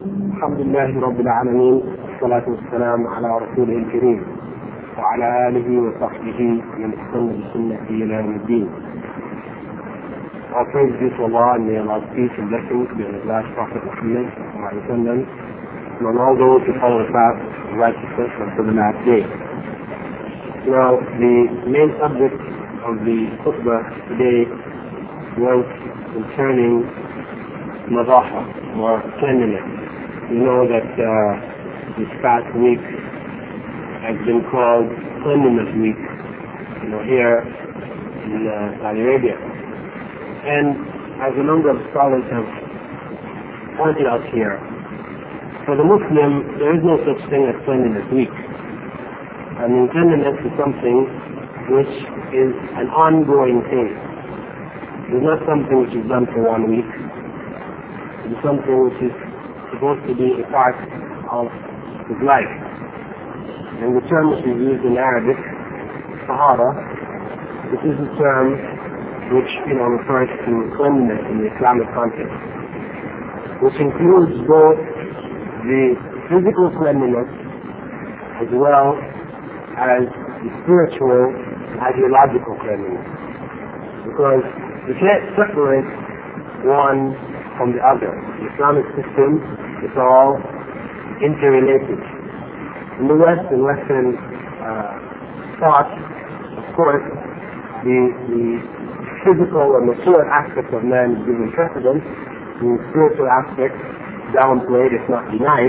الحمد لله رب العالمين، والصلاة والسلام على رسوله الكريم وعلى آله وصحبه من استنى بسنته إلى يوم الدين. All praise be to Allah, and may Allah's peace and blessings be on His last Prophet Muhammad and on all those who follow the path of righteousness until the last day. Now, the main subject of the khutbah today was concerning madaha, or cleanliness. You know that this past week has been called Cleanliness Week, here in Saudi Arabia. And as a number of scholars have pointed out here, for the Muslim, there is no such thing as Cleanliness Week. I mean, cleanliness is something which is an ongoing thing. It's not something which is done for 1 week. It's something which is supposed to be a part of his life. And the term which is used in Arabic, tahara, this is a term which refers to cleanliness in the Islamic context, which includes both the physical cleanliness as well as the spiritual and ideological cleanliness, because you can't separate one from the other. The Islamic system is all interrelated. In the West and Western thought, of course, the physical or material aspect of man is given precedence, the spiritual aspect downplayed, if not denied.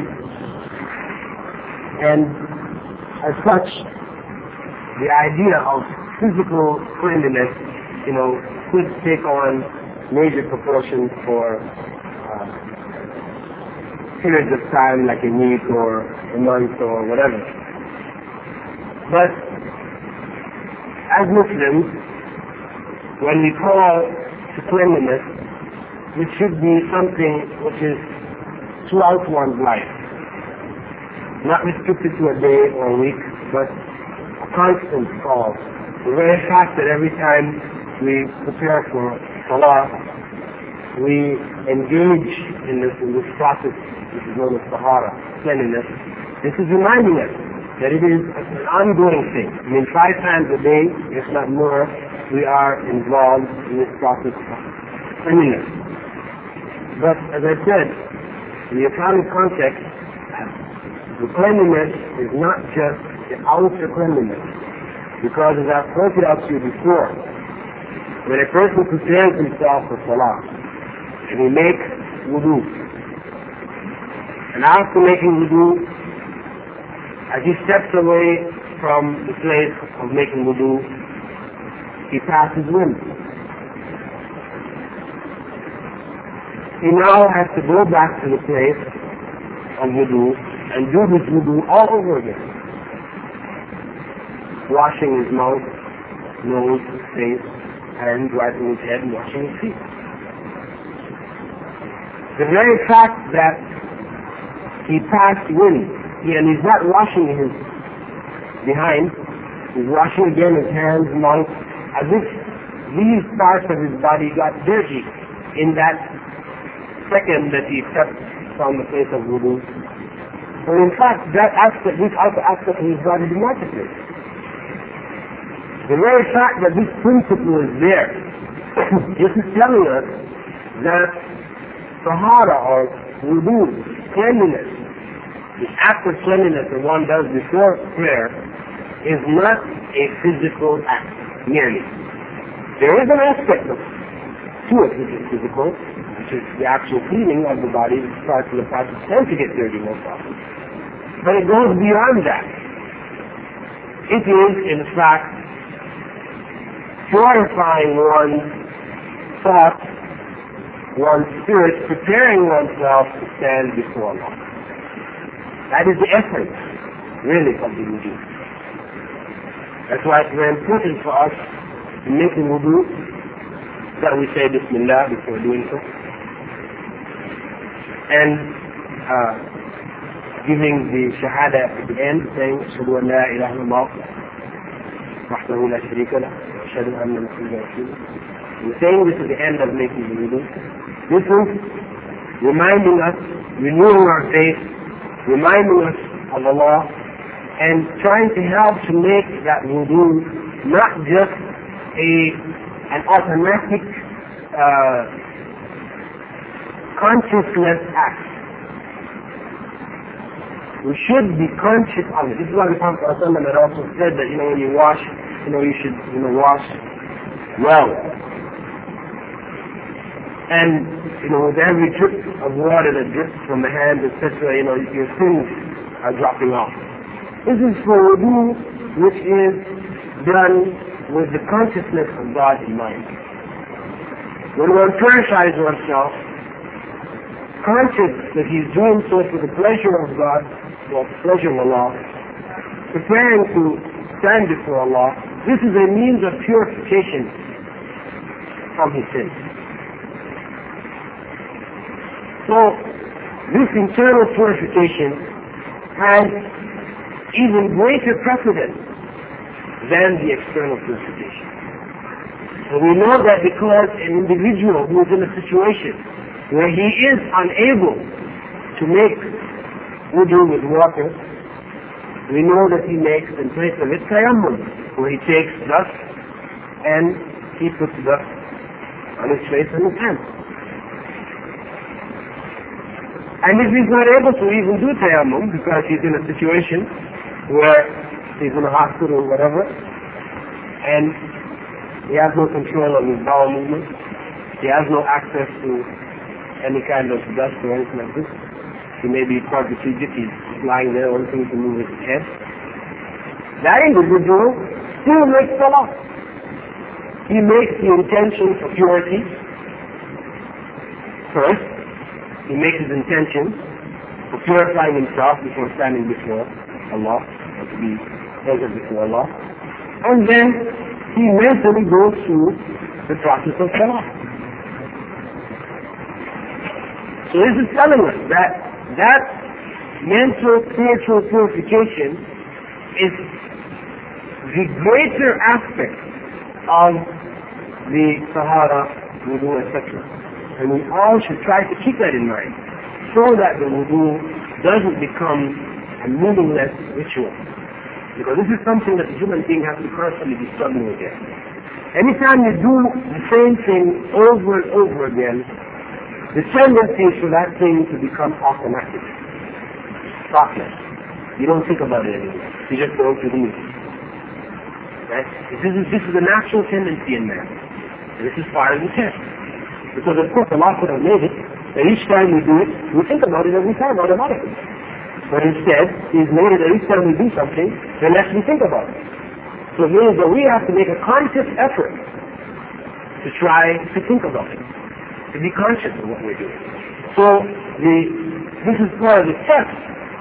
And as such, the idea of physical cleanliness, could take on major proportions for periods of time, like a week or a month or whatever. But as Muslims, when we call to cleanliness, it should be something which is throughout one's life, not restricted to a day or a week, but a constant call. The very fact that every time we prepare for Salah, we engage in this process which is known as tahara, cleanliness. This is reminding us that it is an ongoing thing. 5 times a day, if not more, we are involved in this process of cleanliness. But as I said, in the Islamic context, the cleanliness is not just the outer cleanliness, because as I've pointed out to you before, when a person prepares himself for Salah, and he makes wudu, and after making wudu, as he steps away from the place of making wudu, he passes wind. He now has to go back to the place of wudu and do his wudu all over again, washing his mouth, nose, face, hands, wiping his head, and washing his feet. The very fact that he passed wind, and he's not washing his behind, he's washing again his hands, mouth, as if these parts of his body got dirty in that second that he stepped from the place of wudu. But in fact, this outer aspect of his body did not appear. The very fact that this principle is there, this is telling us that tahara or wudu, cleanliness, the act of cleanliness that one does before prayer, is not a physical act merely. There is an aspect to it which is physical, which is the actual cleaning of the body, which starts with the process tend to get dirty most often. But it goes beyond that. It is, in fact, purifying one's thoughts, one's spirit, preparing oneself to stand before Allah. That is the essence, really, of the wudu. That's why it's very important for us in making wudu that we say Bismillah before doing so, and giving the shahada at the end, saying Ashhadu an la ilaha illallah wahdahu la sharika lah wa ashhadu anna Muhammadan rasulullah. We're saying this at the end of making the wudu. This is reminding us renewing our faith, reminding us of Allah, and trying to help to make that wudu not just an automatic consciousness act. We should be conscious of it. This is why the Prophet ﷺ had also said that, when you wash, you should, wash well. And, with every drip of water that drips from the hand, etc., your sins are dropping off. This is for wudu, which is done with the consciousness of God in mind. When one purifies oneself, conscious that he's doing so for the pleasure of God, for the pleasure of Allah, preparing to stand before Allah, this is a means of purification from his sins. So, this internal purification has even greater precedence than the external purification. So we know that because an individual who is in a situation where he is unable to make wudu with water, we know that he makes in place of it tayammum, where he takes dust and he puts dust on his face and his hands. And if he's not able to even do tayammum because he's in a situation where he's in a hospital or whatever, and he has no control of his bowel movement, he has no access to any kind of dust or anything like this, he may be quadriplegic, he's lying there, only thing he can move is his head, that individual still makes salah. He makes the intention for purity first. He makes his intention for purifying himself before standing before Allah, or to be present before Allah. And then he mentally goes through the process of salah. So this is telling us that mental, spiritual purification is the greater aspect of the Sahara, wudu, etc. And we all should try to keep that in mind, so that the wudu doesn't become a meaningless ritual. Because this is something that the human being has to constantly be struggling with. Anytime you do the same thing over and over again, the tendency is for that thing to become automatic, thoughtless. You don't think about it anymore. You just go to do it. Right? This is a natural tendency in man. And this is part of the test. Because of course Allah could have made it that each time we do it, we think about it every time automatically. But instead, He's made it that each time we do something, then less we think about it. So it means that we have to make a conscious effort to try to think about it, to be conscious of what we're doing. So this is part of the test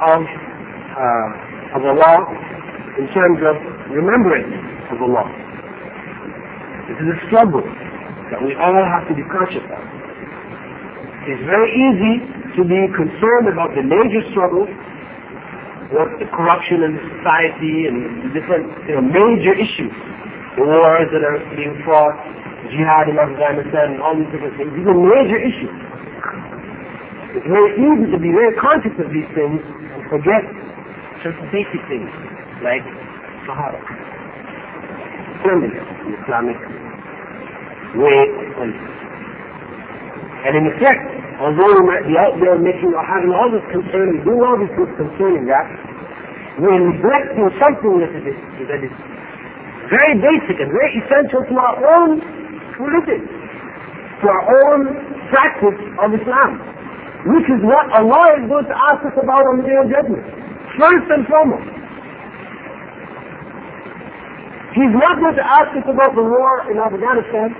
of Allah in terms of remembrance of Allah. This is a struggle that we all have to be conscious of. It's very easy to be concerned about the major struggles, what the corruption in society and the different major issues, the wars that are being fought, jihad in Afghanistan, and all these different things. These are major issues. It's very easy to be very conscious of these things and forget certain basic things like Sahara, cleanliness, the Islamic way of cleansing. And in effect, although we might be out there having all this concern and doing all these things concerning that, we're neglecting something that is very basic and very essential to our own religion, to our own practice of Islam, which is what Allah is going to ask us about on the Day of Judgment. First and foremost. He's not going to ask us about the war in Afghanistan,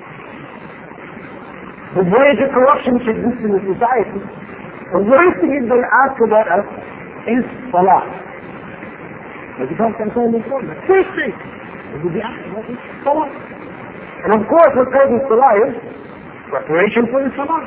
the major corruption which exists in the society. The first thing he's going to ask about us is Salah. As the Prophet said before, the first thing he will be asked about is Salah. And of course, what goes with Salah is preparation for the Salah.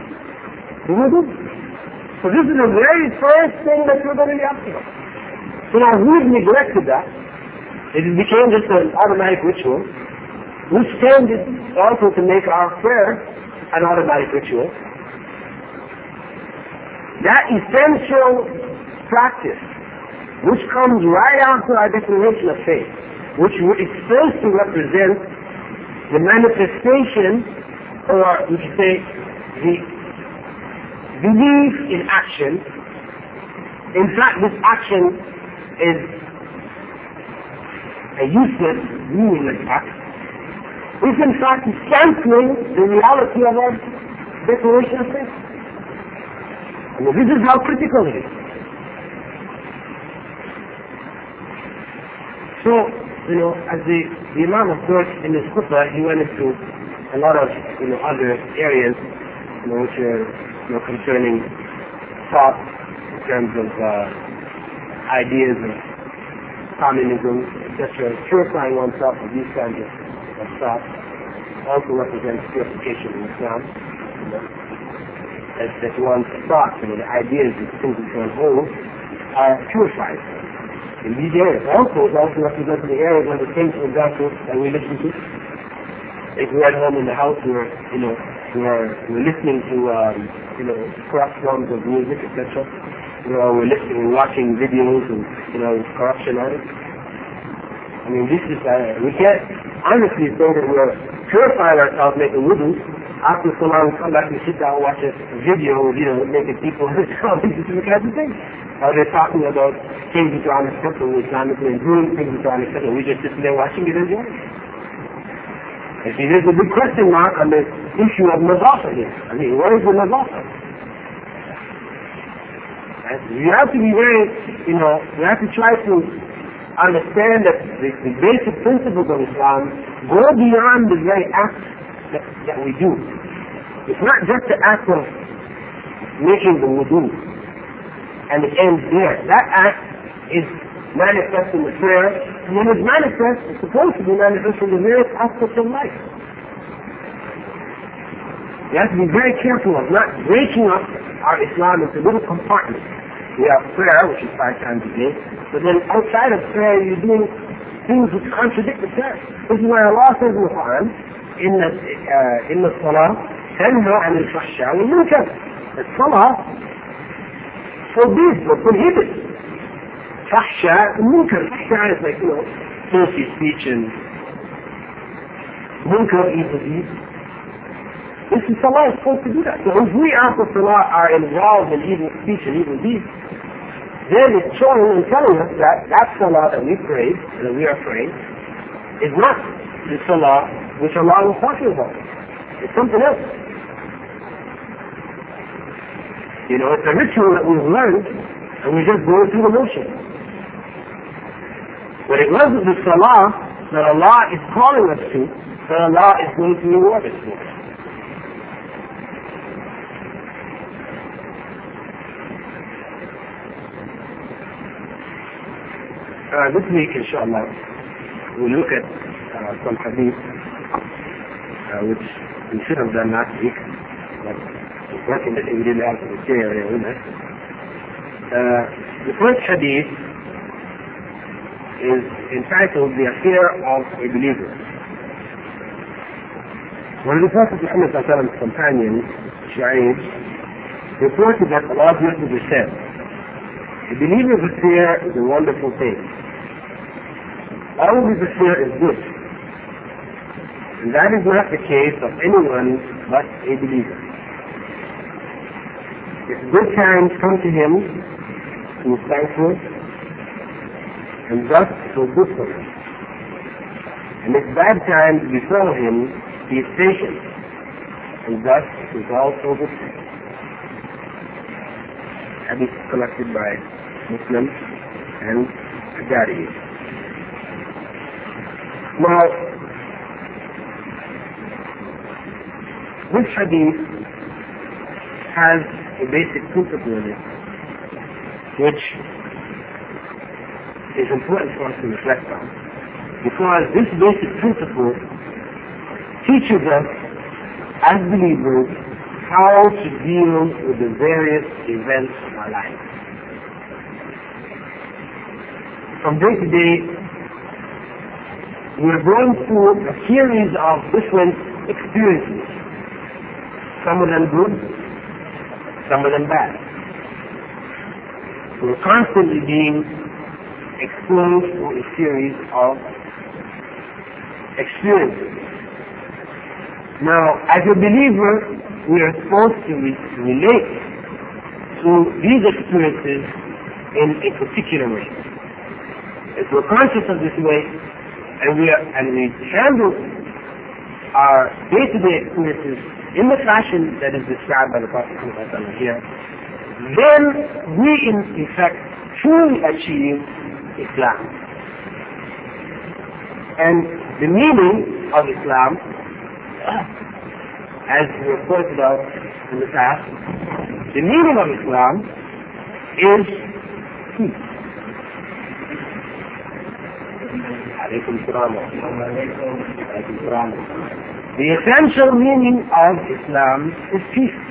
So this is the very first thing that you're going to be asked about. So now we've neglected that. It became just an automatic ritual, which tended also to make our prayer an automatic ritual. that essential practice, which comes right after our declaration of faith, which is supposed to represent the manifestation, or we should say, the belief in action. In fact, this action is a useless, meaningless act. If in fact is cancelling the reality of our declaration of faith. I mean, this is how critical it is. So, as the Imam, of course, in his khutbah, he went into a lot of, other areas, which are, concerning thought in terms of ideas of communism, etc. Purifying oneself of these kinds of thought also represents purification in Islam. That one's thoughts, the ideas, the things that one holds, are purified. In these areas. Also, it also represents the areas of the things, for example, that we listen to. If we're at home in the house, we're listening to, corrupt forms of music, etc. We're listening, watching videos and, corruption on it. I mean, this is, we can't honestly say that we're purifying ourselves, making wudu. After so long, we come back and sit down and watch a video, naked people and different kinds of things. They're talking about things which are unacceptable Islamically and doing things which are unacceptable. We just sit there watching it as well. And see, there's a big question mark on the issue of nazafa here. I mean, what is the nazafa? You have to be very, you have to try to understand that the basic principles of Islam go beyond the very act that we do. It's not just the act of making the wudu and it ends there. That act is manifest in the prayer, and when it's manifest, it's supposed to be manifest in the various aspects of life. You have to be very careful of not breaking up our Islam into little compartments. We have prayer, which is 5 times a day, but then outside of prayer, you're doing things which contradict the prayer. This is why Allah says in the Quran, in the Salah, تنهى عن الفحشاء والمنكر. The Salah forbids or prohibits fahsha and munkar. Fahsha is like, filthy speech, and munkar, evil deeds. This is Salah is supposed to do that. So if we after Salah are involved in evil speech and evil deeds, then it's showing and telling us that Salah that we prayed, that we are praying, is not the Salah which Allah was talking about. It's something else. It's a ritual that we've learned, and we just go through the motion. But it wasn't the Salah that Allah is calling us to, that Allah is going to reward us for. This week, inshallah, we'll look at some hadith, which we should have done last week, but unfortunately we didn't have the material in us. The first hadith is entitled The Affair of a Believer. One of the Prophet Muhammad's companions, Shu'aib, reported that Allah's Messenger said, "A believer's affair is a wonderful thing. All of his affair is good. And that is not the case of anyone but a believer. If good times come to him, he is thankful, and thus so good for him. And if bad times befall him, he is patient, and thus is also good for him." Hadith collected by Muslim and Adari. Now, this hadith has a basic principle in it, which is important for us to reflect on, because this basic principle teaches us as believers how to deal with the various events of our lives. From day to day, we are going through a series of different experiences. Some of them good, some of them bad. We're constantly being exposed to a series of experiences. Now, as a believer, we are supposed to relate to these experiences in a particular way. If we're conscious of this way, and we handle our day-to-day experiences in the fashion that is described by the Prophet here, then we in fact truly achieve Islam. And the meaning of Islam, as we have pointed out in the past, the meaning of Islam is peace. The essential meaning of Islam is peace.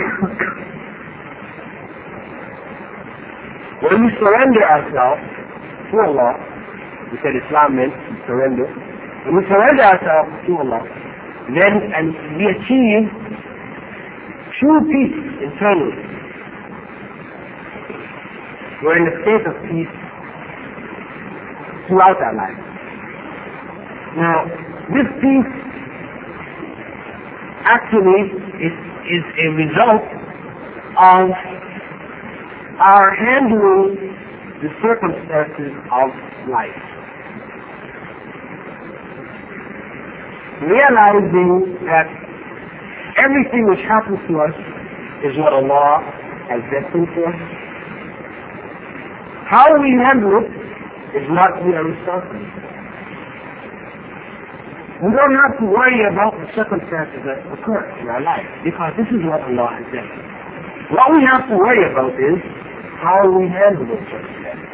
When we surrender ourselves to Allah, we said Islam meant surrender. When we surrender ourselves to Allah, then we achieve true peace internally. We're in a state of peace throughout our life. Now, this peace actually is a result of our handling the circumstances of life. Realizing that everything which happens to us is what Allah has destined for us. How we handle it is what we are responsible for. We don't have to worry about the circumstances that occur in our life, because this is what Allah has done. What we have to worry about is how we handle those circumstances.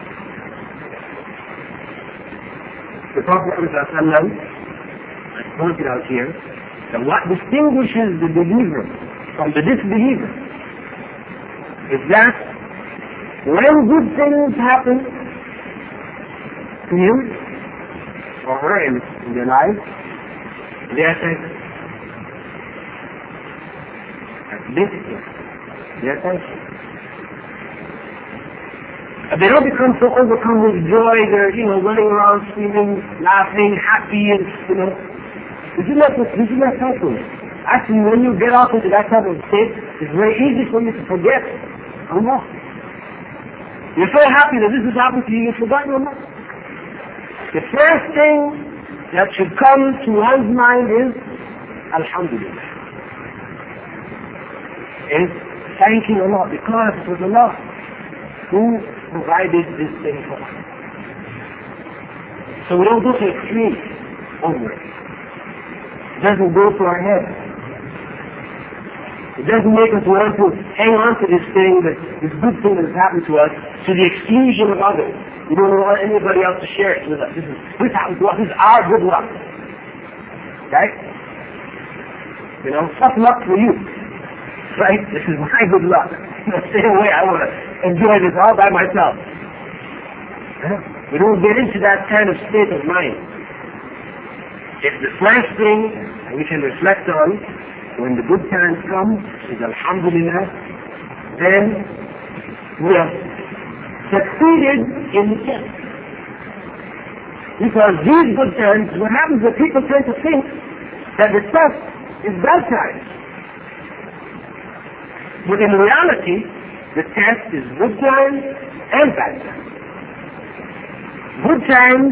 The Prophet ﷺ has pointed out here that what distinguishes the believer from the disbeliever is that when good things happen to him or her in their lives, they are thankful. They are thankful. They don't become so overcome with joy, they're, running around screaming, laughing, happy, and, This is not thankfulness. Actually, when you get off into that type of state, it's very easy for you to forget Allah. You're so happy that this has happened to you, you've forgotten Allah. The first thing that should come to one's mind is Alhamdulillah. Is thanking Allah, because it was Allah who provided this thing for us. So we don't go to extremes over it. It doesn't go to our head. It doesn't make us want to hang on to this thing, this good thing that has happened to us, to the exclusion of others. We don't want anybody else to share it with us. This happened to us. This is our good luck. Right? Tough luck for you. Right? This is my good luck. Stay away. I want to enjoy this all by myself. We don't get into that kind of state of mind. It's the first thing we can reflect on when the good times come is Alhamdulillah. Then we have succeeded in the test. Because these good times, what happens is people tend to think that the test is bad times. But in reality, the test is good times and bad times. Good times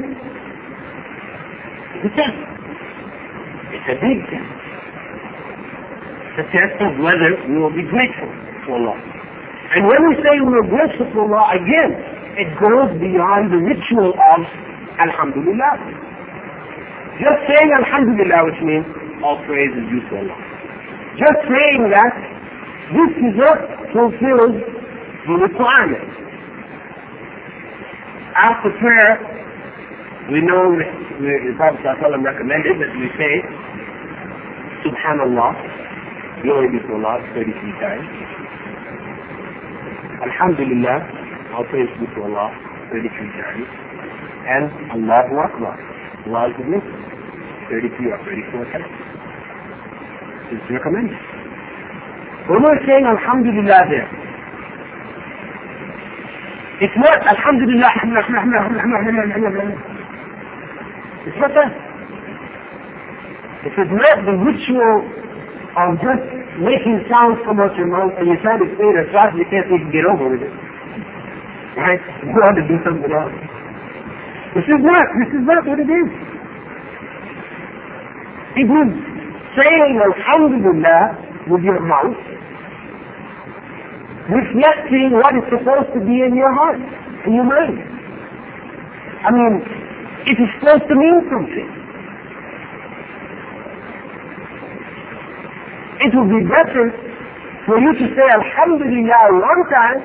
is the test. It's a big test. The test of whether we will be grateful to Allah. And when we say we are grateful to Allah, again, it goes beyond the ritual of Alhamdulillah. Just saying Alhamdulillah, which means all praise is due to Allah. Just saying that this result fulfills the requirement. After prayer, we know the Prophet ﷺ recommended that we say Subhanallah, glory be to Allah, 33 times. Alhamdulillah, all praise be to Allah, 33 times. And Allahu Akbar, Allah is with 33 or 34 times. It's recommended. When we're saying Alhamdulillah there, It's not Alhamdulillah. It's not that. It is not the ritual of just making sounds come out your mouth and you try to say it as fast as you can so you can get over with it. Right? You want to do something else. This is not what it is. It is saying Alhamdulillah with your mouth, reflecting what is supposed to be in your heart, in your mind. I mean, it is supposed to mean something. It would be better for you to say Alhamdulillah one time,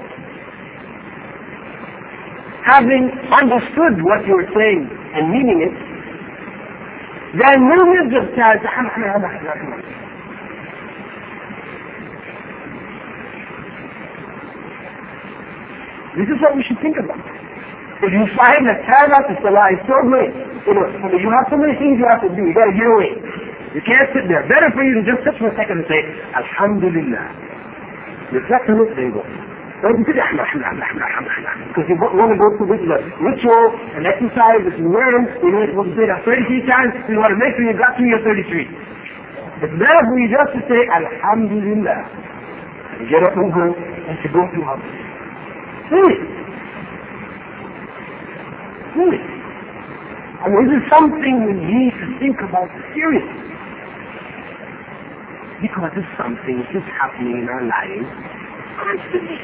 having understood what you were saying and meaning it, than millions of times. This is what we should think about. If you find that time after Salah is so great, you have so many things you have to do, you got to get away. You can't sit there. Better for you to just sit for a second and say, Alhamdulillah. Reflect on it, then go. Don't you say, because you want to go through this ritual and exercise that you learn, you know, you're supposed to say that 33 times, you want to make sure you got through your 33. It's better for you just to say, Alhamdulillah. And get up and go, and to go through how. Really? Really? I mean, this is something we need to think about seriously. Because it's something that's happening in our lives constantly.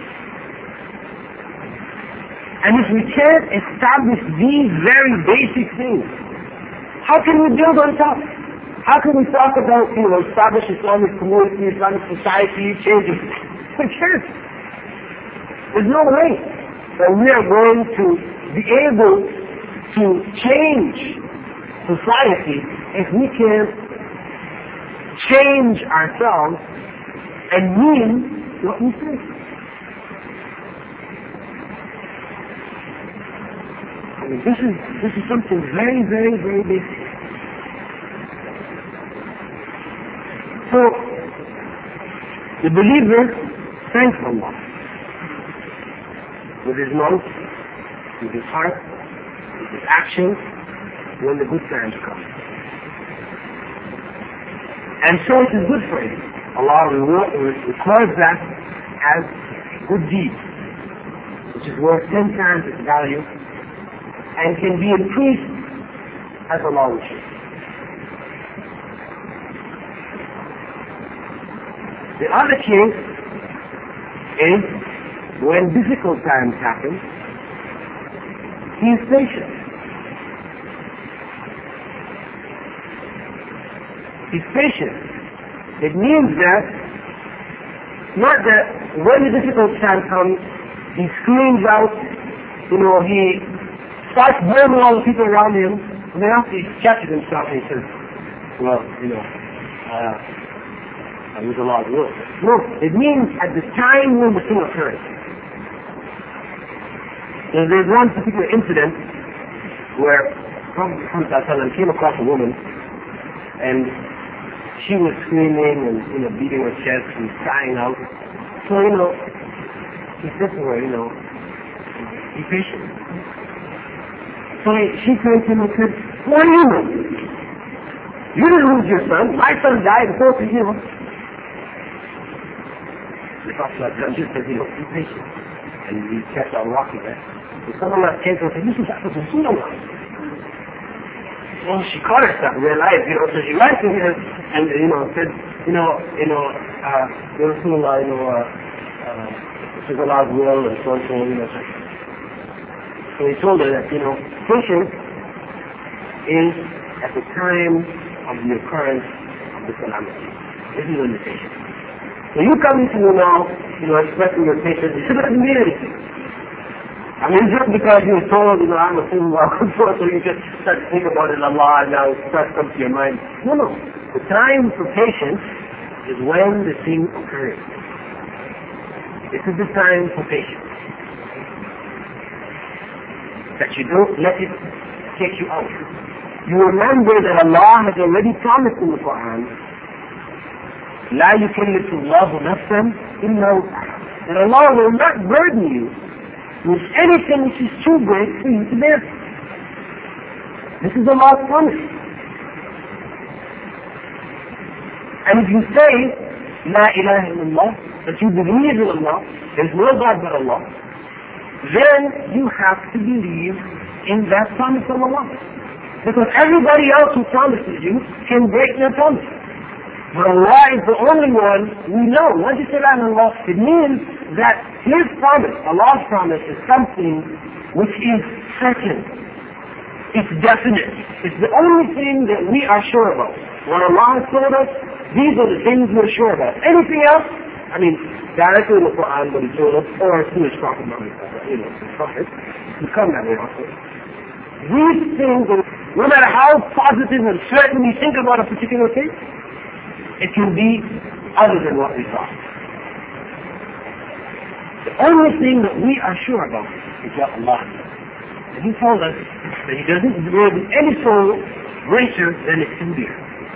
And if we can't establish these very basic things, how can we build on top? How can we talk about, establish Islamic community, Islamic society, change it? We can't. There's no way that we are going to be able to change society if we can't change ourselves and mean what we say. I mean, this is something very, very, very basic. So, the believer thanks Allah with his mouth, with his heart, with his actions, when the good times come. And so it is good for him. Allah records that as good deeds, which is worth 10 times its value, and can be increased as Allah wishes. The other case is when difficult times happen, he is patient. He's patient. It means that, not that when the difficult time comes, he screams out, he starts blaming all the people around him, and then after he catches himself and he says, well, it was Allah's will. No, it means at the time when the thing occurs. There's one particular incident where Prophet Muhammad came across a woman and she was screaming and beating her chest and crying out. So he said to her, be patient. So she turned to him and said, what do you know? You didn't lose your son. My son died before you. The Prophet just said, be patient. And he kept on walking there. So someone else came to her and said, listen, that was Rasulullah. Well, she caught herself and realized, so she went to him and, said, Rasulullah, this is Allah's will and so on, So he told her that, patience is at the time of the occurrence of the calamity. This is when the patience. So you come into me now, expressing your patience, it doesn't mean anything. I mean, just because you were told, I'm a fool, so you just start to think about it, Allah, now it starts to come to your mind. No. The time for patience is when the thing occurs. This is the time for patience. That you don't let it take you out. You remember that Allah has already promised in the Quran, لا يكلف الله نفسا إلا وسعها. That Allah will not burden you with anything which is too great for you to bear. This is Allah's promise. And if you say, La ilaha illallah, that you believe in Allah, there is no God but Allah, then you have to believe in that promise of Allah. Because everybody else who promises you can break their promise. But Allah is the only one we know. Once you say that in Allah, it means that His promise, Allah's promise, is something which is certain. It's definite. It's the only thing that we are sure about. What Allah has told us, these are the things we're sure about. Anything else, I mean, directly in the Quran, what He told us, or through His Prophet Muhammad, His Prophet, He come that way also. These things, no matter how positive and certain we think about a particular thing, it can be other than what we thought. The only thing that we are sure about is what Allah does. And He told us that He doesn't give any soul greater than its being.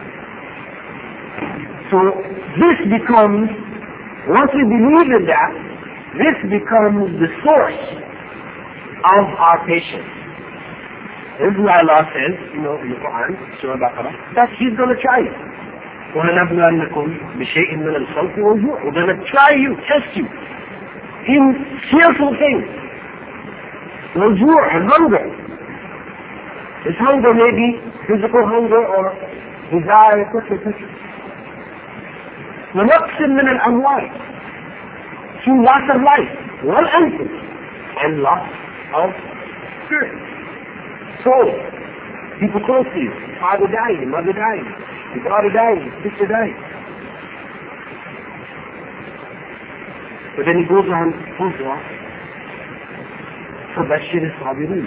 So this becomes, once we believe in that, this becomes the source of our patience. This is why Allah says, in the Quran, Surah Baqarah, that He's going to try you. وَلَنَبْلُوَنَّكُمْ بِشَيْءٍ مِنَ الْخَوْفِ وَالْجُوعِ. We're going to try you, test you, in fearful things. وَالْجُوعِ, and hunger. This hunger may be physical hunger or desire, etc. وَنَقْصٍ مِنَ الْأَمْوَالِ, through loss of life, وَالْأَنفُسِ, and loss of spirit, soul. People close to you, father dying, mother dying, your daughter dying, your sister dying. But then he goes on, فَبَشِّرِ الصَّابِرِينَ,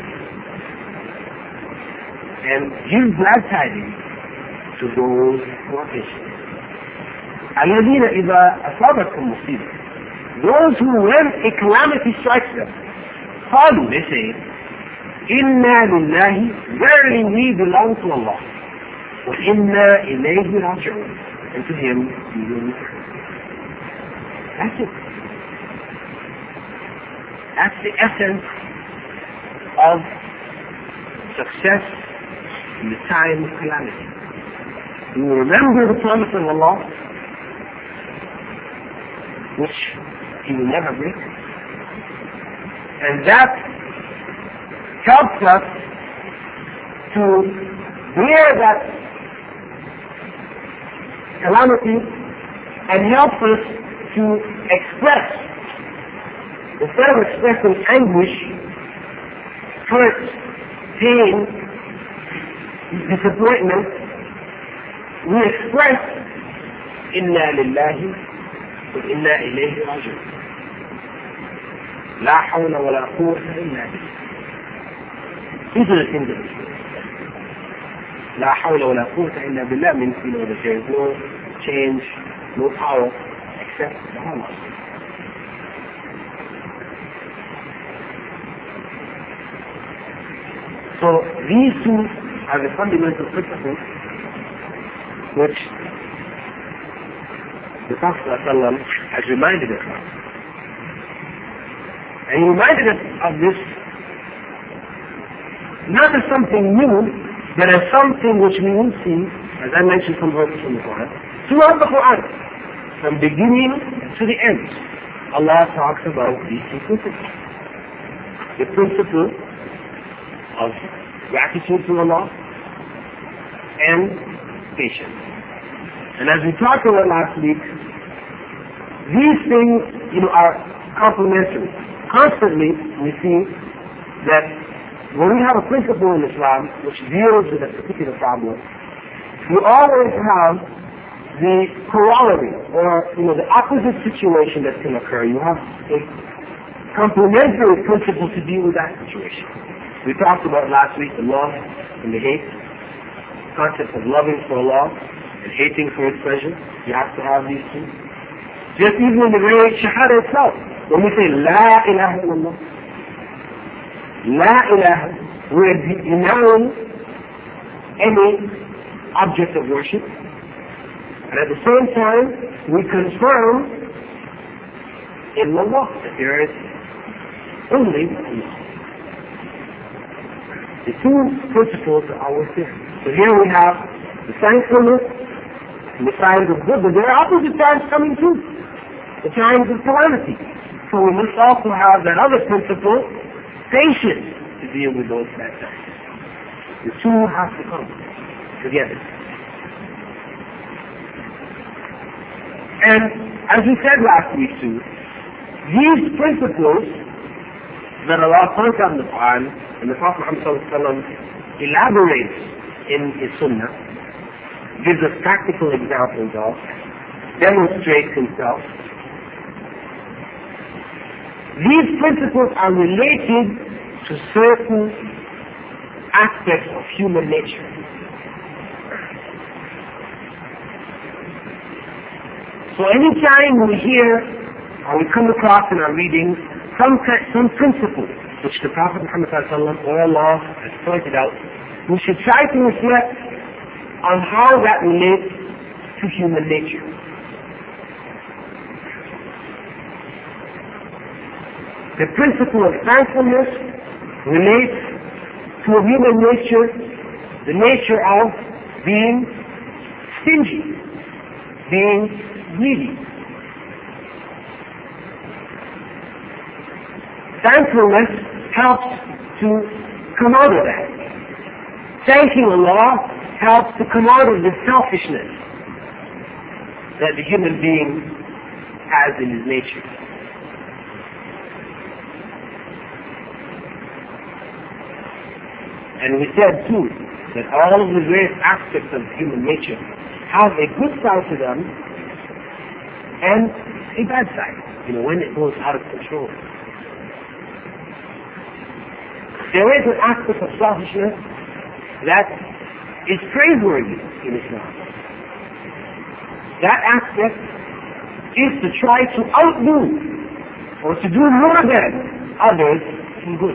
and give glad tidings to those who are patient. الَّذِينَ إِذَا أَصَابَتْهُمْ مُصِيبَةٌ, those who, when a calamity strikes them, قالوا, they say, إِنَّا لِلَّهِ, verily we belong to Allah, وَإِنَّا إِلَيْهِ رَاجِعُونَ, and to Him we will return. That's it. That's the essence of success in the time of calamity. You will remember the promise of Allah, which He will never break, and that helps us to bear that calamity and helps us to express, instead of expressing anguish, hurt, pain, disappointment, we express inna lillahi wa inna ilayhi raji'un. La hawla wa la quwwata illa billah. These are the things that we say. La hawla wa la quwwata illa billah means, that there is no change, no power except the Allah. So these two are the fundamental principles which the Prophet ﷺ has reminded us of. And he reminded us of this not as something new, but as something which we will see, as I mentioned some verses from the Quran, throughout the Quran, from beginning to the end. Allah talks about these two principles. The principle of gratitude to Allah and patience. And as we talked about last week, these things, are complementary. Constantly, we see that when we have a principle in Islam which deals with a particular problem, you always have the corollary, or the opposite situation that can occur. You have a complementary principle to deal with that situation. We talked about last week the love and the hate, concept of loving for Allah and hating for His pleasure. You have to have these two. Just even in the very Shahada itself, when we say La ilaha illallah, La ilaha, we denounce any object of worship, and at the same time we confirm illallah, that there is only Allah. The two principles are always there. So here we have the thankfulness and the times of good, but there are opposite times coming too. The times of calamity. So we must also have that other principle, patience, to deal with those bad times. The two have to come together. And as we said last week too, these principles that Allah points out in the Quran and the Prophet Muhammad elaborates in his Sunnah, gives us practical examples of, demonstrates himself. These principles are related to certain aspects of human nature. So anytime we hear or we come across in our readings some principle which the Prophet Muhammad or Allah has pointed out, we should try to reflect on how that relates to human nature. The principle of thankfulness relates to a human nature, the nature of being stingy, being greedy. Thankfulness helps to come out of that. Thanking Allah helps to come out of the selfishness that the human being has in his nature. And we said too that all of the various aspects of human nature have a good side to them and a bad side, when it goes out of control. There is an aspect of selfishness that is praiseworthy in Islam. That aspect is to try to outdo or to do more than others in good.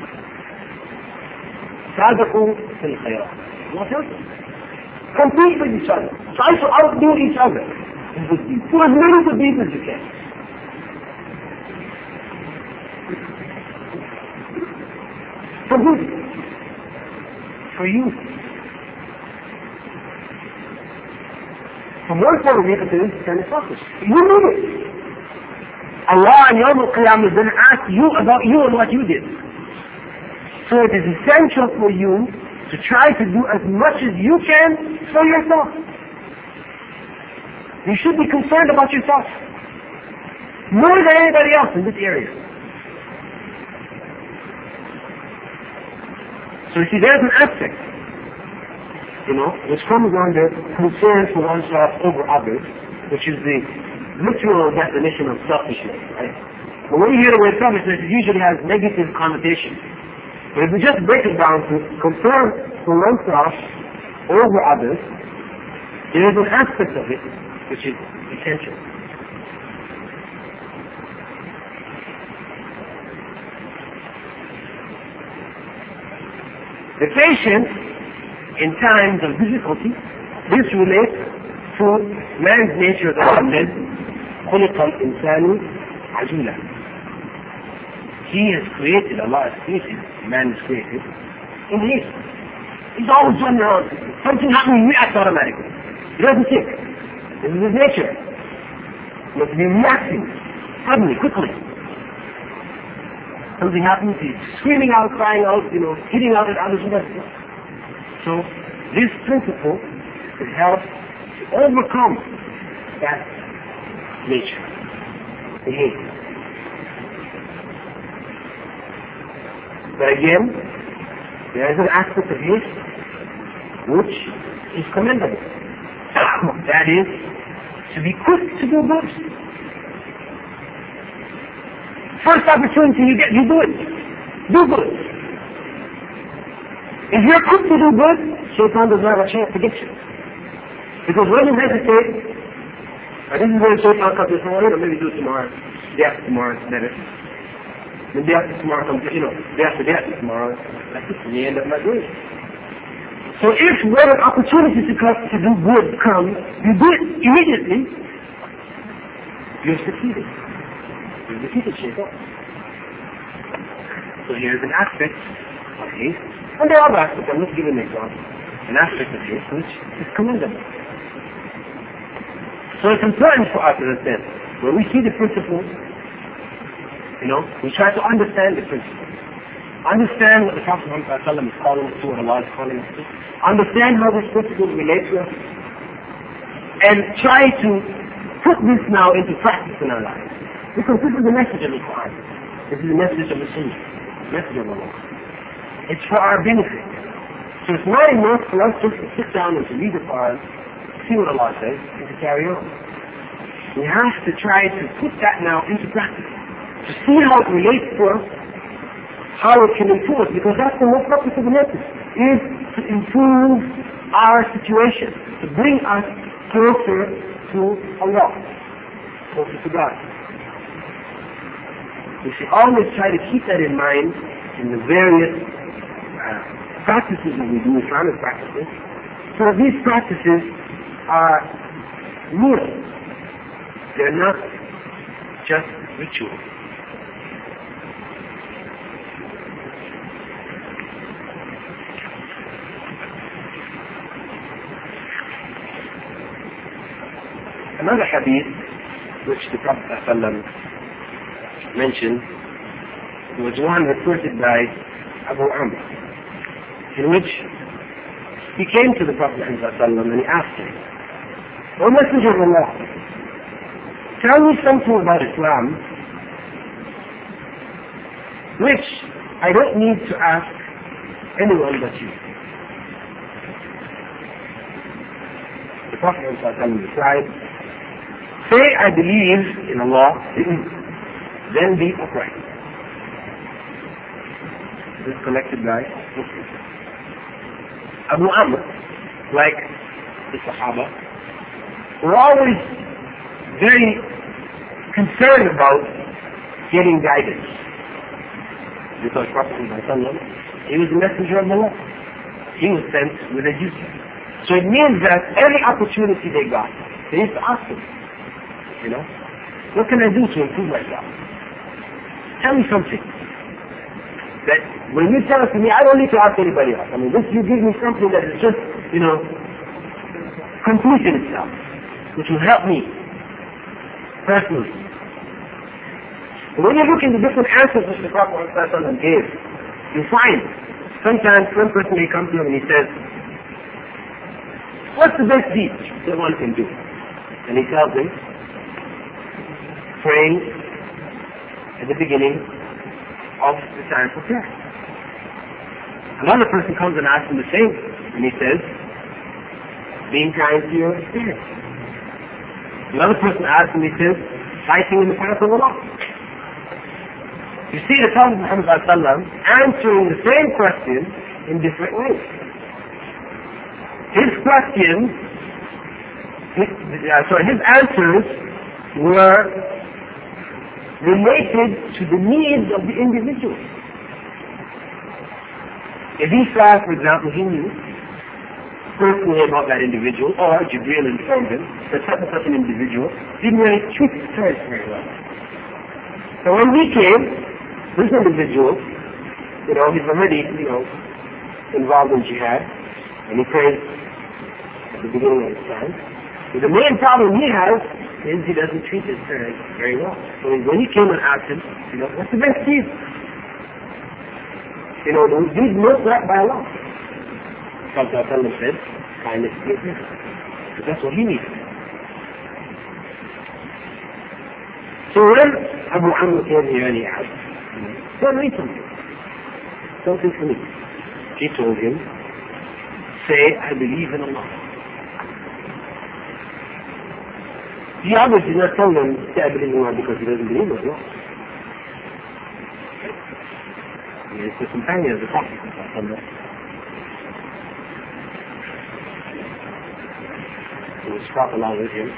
سابقوا في الخيرات. Compete with each other. Try to outdo each other in good deeds. Do as many good deeds as you can. For good. For you. From one point of view, it is kind of selfish. You need it. Allah and Yawm al-Qiyamah is going to ask you about you and what you did. So it is essential for you to try to do as much as you can for yourself. You should be concerned about yourself more than anybody else in this area. So you see, there's an aspect, which comes under concern for oneself over others, which is the literal definition of selfishness, right? But when you hear the word selfishness, it usually has negative connotations. But if we just break it down to concern for oneself over others, there is an aspect of it which is essential. The patient in times of difficulty, this relates to man's nature that Allah says, خُلِقَ الْإِنسَانُ عَجُولًا. He has created, Allah has created, man is created in haste. He's always running around. Something happens, he reacts automatically. He doesn't think. This is his nature. He has to be reacting suddenly, quickly. Something happens, he's screaming out, crying out, hitting out at others. So this principle could help to overcome that nature, the hate. But again, there is an aspect of hate which is commendable. That is, to be quick to do good. First opportunity you get, you do it. Do good. If you're quick to do good, Shaitan does not have a chance to get you. Because when you hesitate, this is when Shaitan comes this morning, or maybe do it tomorrow. Day after tomorrow, it's better. The day after tomorrow comes, day after tomorrow, that's it, and you end up not doing it. So if when an opportunity to do good comes, you do it immediately, you're succeeded. You've defeated Shaitan. So here's an aspect of haste, and there are other aspects. I'm just giving an example. An aspect of haste which is commendable. So it's important for us, in a sense, when we see the principles, we try to understand the principles. Understand what the Prophet ﷺ is calling us to, what Allah is calling us to. Understand how these principles relate to us. And try to put this now into practice in our lives. Because this is the message of the Quran. This is the message of the Sunnah. The message of Allah. It's for our benefit. So it's not enough for us just to sit down and to read the Quran, see what Allah says, and to carry on. We have to try to put that now into practice. To see how it relates to us, how it can improve us, because that's the whole purpose of the message, is to improve our situation, to bring us closer to Allah, closer to God. We should always try to keep that in mind in the various practices that we do, Islamic practices, so that these practices are real. They're not just ritual. Another hadith which the Prophet ﷺ mentioned was one reported by Abu Amr, in which he came to the Prophet ﷺ and he asked him, "O Messenger of Allah, tell me something about Islam which I don't need to ask anyone but you." The Prophet ﷺ replied, "Say I believe in Allah, then be upright." This is collected by Muslims. Abu Amr, like the Sahaba, were always very concerned about getting guidance. Because Prophet ﷺ, he was the messenger of Allah. He was sent with a duty. So it means that every opportunity they got, they used to ask him, what can I do to improve myself? Tell me something. That when you tell it to me, I don't need to ask anybody else. This you give me something that is just, complete in itself, which will help me personally. When you look into different answers which the Prophet ﷺ gave, you find sometimes one person may come to him and he says, "What's the best deed that one can do?" And he tells him, praying at the beginning of the time for prayer. Another person comes and asks him the same, and he says, being kind to your parents. Another person asks him, he says, fighting in the path of Allah. You see the Prophet Muhammad ﷺ answering the same question in different ways. His answers were related to the needs of the individual. If he saw, for example, he knew personally about that individual, or Jibreel informed him that such an individual didn't really treat his parents very well. So when he came, this individual, he's already, involved in jihad, and he prays at the beginning of his time. But the main problem he has is he doesn't treat his parents very well. So when he came and asked him, what's the best deed? The deed most right by Allah. Prophet said, kindness to your parents. Because that's what he needs. So when Abu Amr came here and he asked, tell me something for me. He told him, say, I believe in Allah. He obviously did not tell them to say I believe in Allah because he doesn't believe in Allah. He is the companion of the Prophet. He was brought along with him.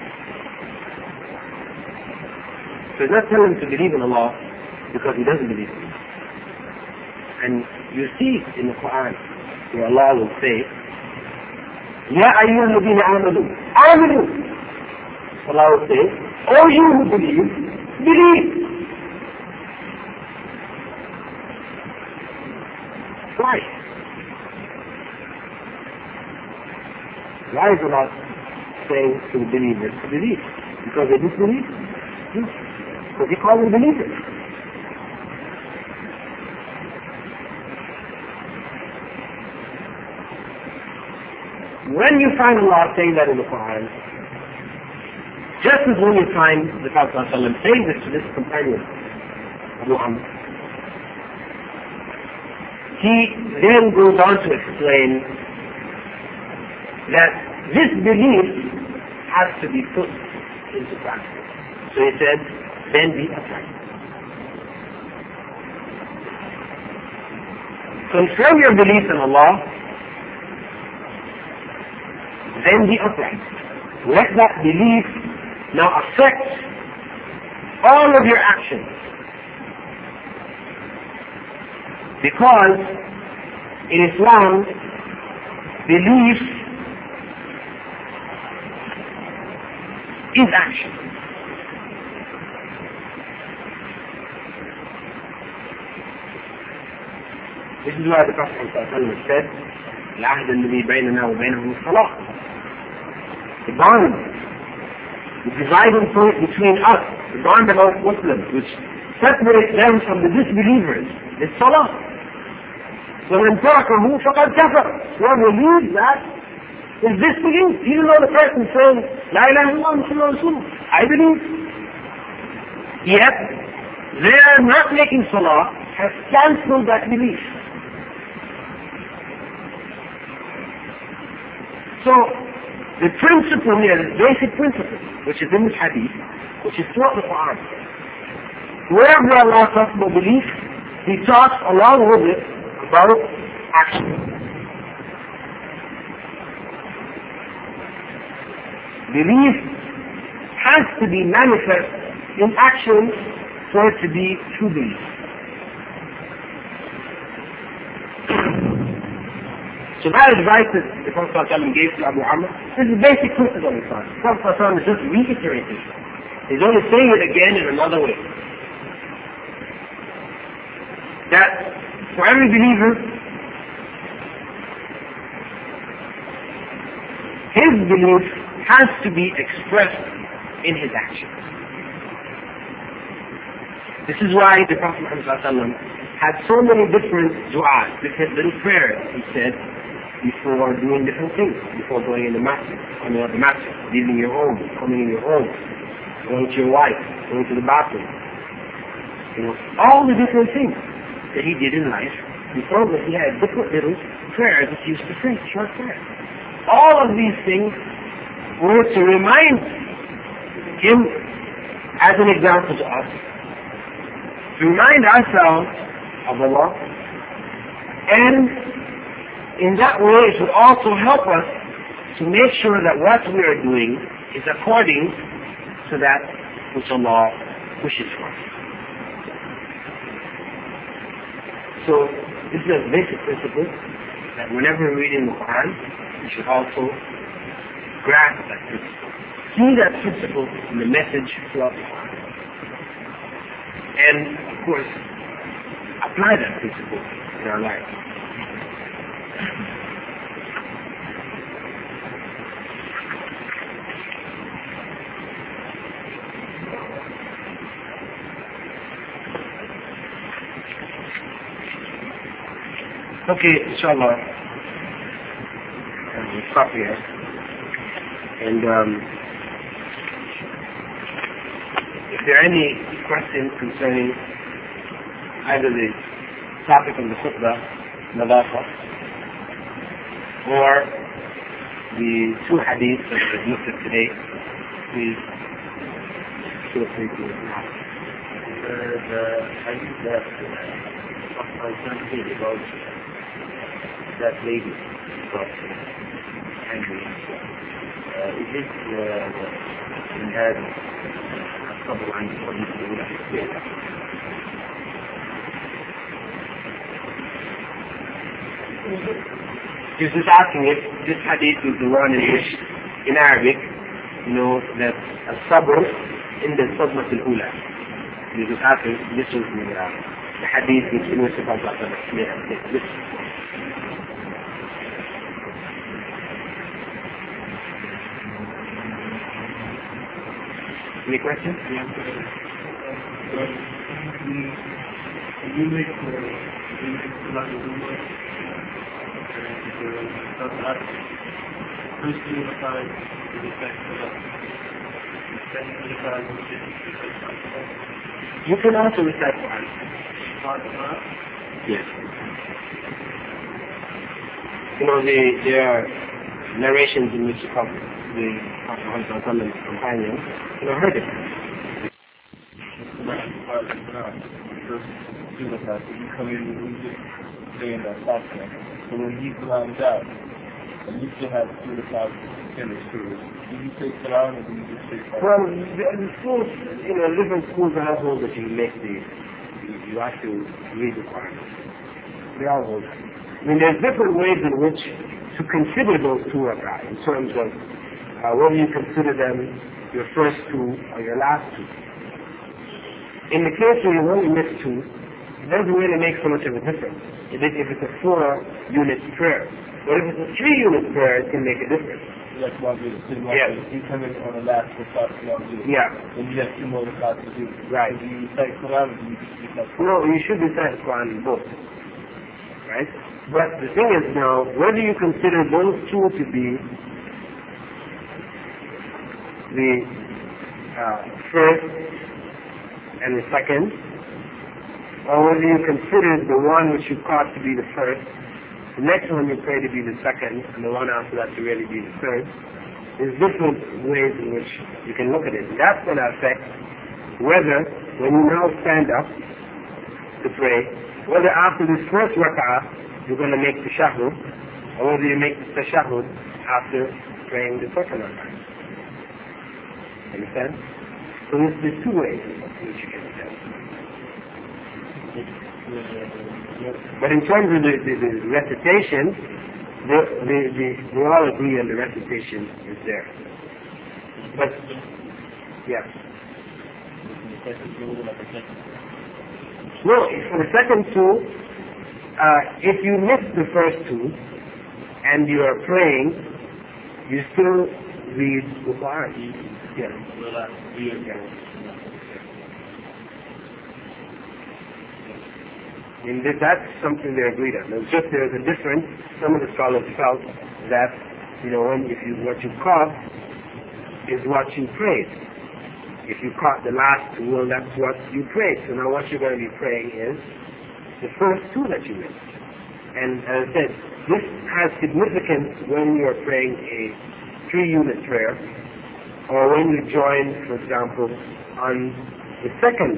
So he's not telling him to believe in Allah because he doesn't believe in Allah. And you see in the Quran where Allah will say, Ya ayyuha alladhina amanu. Allah will say, "Oh, you who believe, believe." Why? Why is Allah saying to the believers to believe? Because they disbelieve? No. Because He calls them believers. When you find Allah saying that in the Quran, just as when you find the Prophet ﷺ saying this to this companion, Abu Amr, he then goes on to explain that this belief has to be put into practice. So he said, then be upright. Confirm your belief in Allah, then be upright. Let that belief now affect all of your actions. Because in Islam, belief is action. This is why the Prophet ﷺ said, العهد الذي بيننا وبينهم الصلاة. The bond, the dividing point between us, the bond among Muslims, which separates them from the disbelievers, is salah. So when تركه فقد كفر. Whoever believes that is disbelief. Even though the person says, La ilaha illallah Muhammad Rasulullah, I believe. Yet, their not making salah has cancelled that belief. So, the principle here, the basic principle, which is in this hadith, which is throughout the Quran, wherever Allah talks about belief, He talks along with it about action. Belief has to be manifest in action for it to be true belief. So that advice that the Prophet ﷺ gave to Abu Amr, this is a basic principle of Islam. The Prophet ﷺ is just reiterating it. He's only saying it again in another way. That for every believer, his belief has to be expressed in his actions. This is why the Prophet ﷺ had so many different du'as, different little prayers, he said, before doing different things, before going in the masjid, coming out the masjid, leaving your home, coming in your home, going to your wife, going to the bathroom. All the different things that he did in life, before that he had different little prayers that he used to pray, short prayers. All of these things were to remind him as an example to us, to remind ourselves of Allah, and in that way it would also help us to make sure that what we are doing is according to that which Allah wishes for us. So this is a basic principle that whenever we're reading the Quran, we should also grasp that principle. See that principle in the message throughout the Quran. And of course, apply that principle in our lives. Okay, inshallah, we'll stop here. And if there are any questions concerning either the topic of the khutbah, Nadafa, or the two hadiths that we've looked at today, please feel free to ask. The hadith that I said about that lady got angry. Is it in had a couple lines for you to explain that? He was just asking if this hadith is the one in which, in Arabic, that a sabr in the sadmat al-ula. He was just asking, this was the the hadith which in which the Prophet may have said this. Any questions? You make first unified to the second You can also recite Quran. Yes. You know, there are narrations in which the Prophet companions, heard it. You come in and you just saying that software. So when he climbs out, and you still have to do the cloud finished too. Do you take it out or do you just take it out? Well, the schools, different schools are hold that you make you have to read the Quran. They all hold that. I mean, there's different ways in which to consider those two rak'ah in terms of whether you consider them your first two or your last two. In the case where you only miss two, it doesn't really make so much of a difference if it's a 4-unit prayer. But if it's a 3-unit prayer, it can make a difference. Like one minute. Yes. You come in on the last class to do. Yeah. And you have 2 more classes to do. Right. So do you recite Quran or do you just recite Quran? No, you should recite Quran in both. Right? But the thing is now, whether you consider those two to be the first and the second, or whether you consider the one which you caught to be the first, the next one you pray to be the second, and the one after that to really be the third. There's different ways in which you can look at it. And that's going to affect whether, when you now stand up to pray, whether after this first rak'ah you're going to make the tashahhud, or whether you make the tashahhud after praying the second rak'ah. Understand? So there's two ways in which you can tell. But in terms of the recitation, they all agree on the recitation is there. But, yeah. No, for the second two, if you miss the first two, and you are praying, you still read the Quran. Yeah. And that's something they agreed on. It's just there's a difference. Some of the scholars felt that, what you caught is what you prayed. If you caught the last two, well, that's what you prayed. So now what you're going to be praying is the first two that you missed. And as I said, this has significance when you're praying a 3-unit prayer, or when you join, for example, on the second.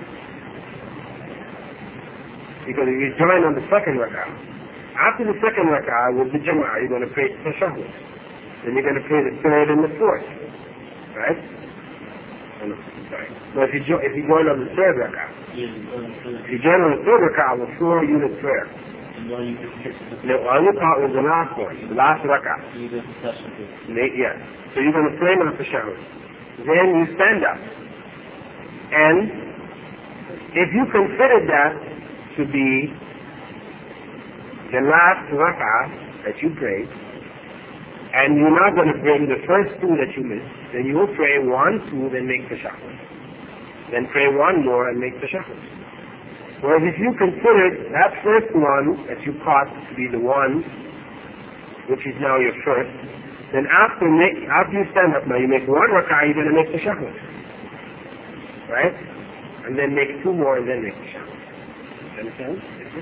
Because if you join on the second rak'ah, after the second rak'ah with the jama'ah, you're going to pray the tashahhud. Then you're going to pray the third and the fourth. Right? Sorry. So if you join on the third rak'ah, if you join on the third rak'ah with 4-unit prayer, all you caught was the last one, the last rak'ah. Yeah. So you're going to pray on the tashahhud. Then you stand up. And if you consider that to be the last rak'ah that you prayed, and you're not going to bring the first two that you missed, then you will pray 1, 2, then make tashahhud. Then pray 1 more and make tashahhud. Whereas if you consider that first one that you caught to be the one, which is now your first, then after you stand up now, you make 1 rak'ah, you're going to make tashahhud. Right? And then make 2 more and then make tashahhud. Understand?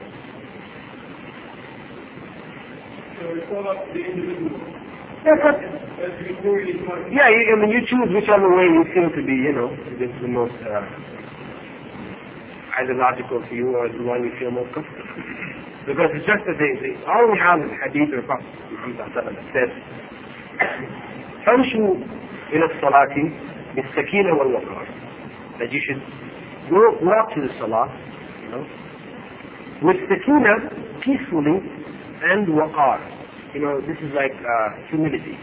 So it's all up to the individual. Yeah, you choose whichever way you feel to be, the most either logical for you or the one you feel most comfortable. Because it's just that all we have is hadith of Prophet Muhammad that says, "Famshu ila salati bis-sakina wal-waqar." That you should walk to the salah, with sakina, peacefully, and waqar. This is like humility.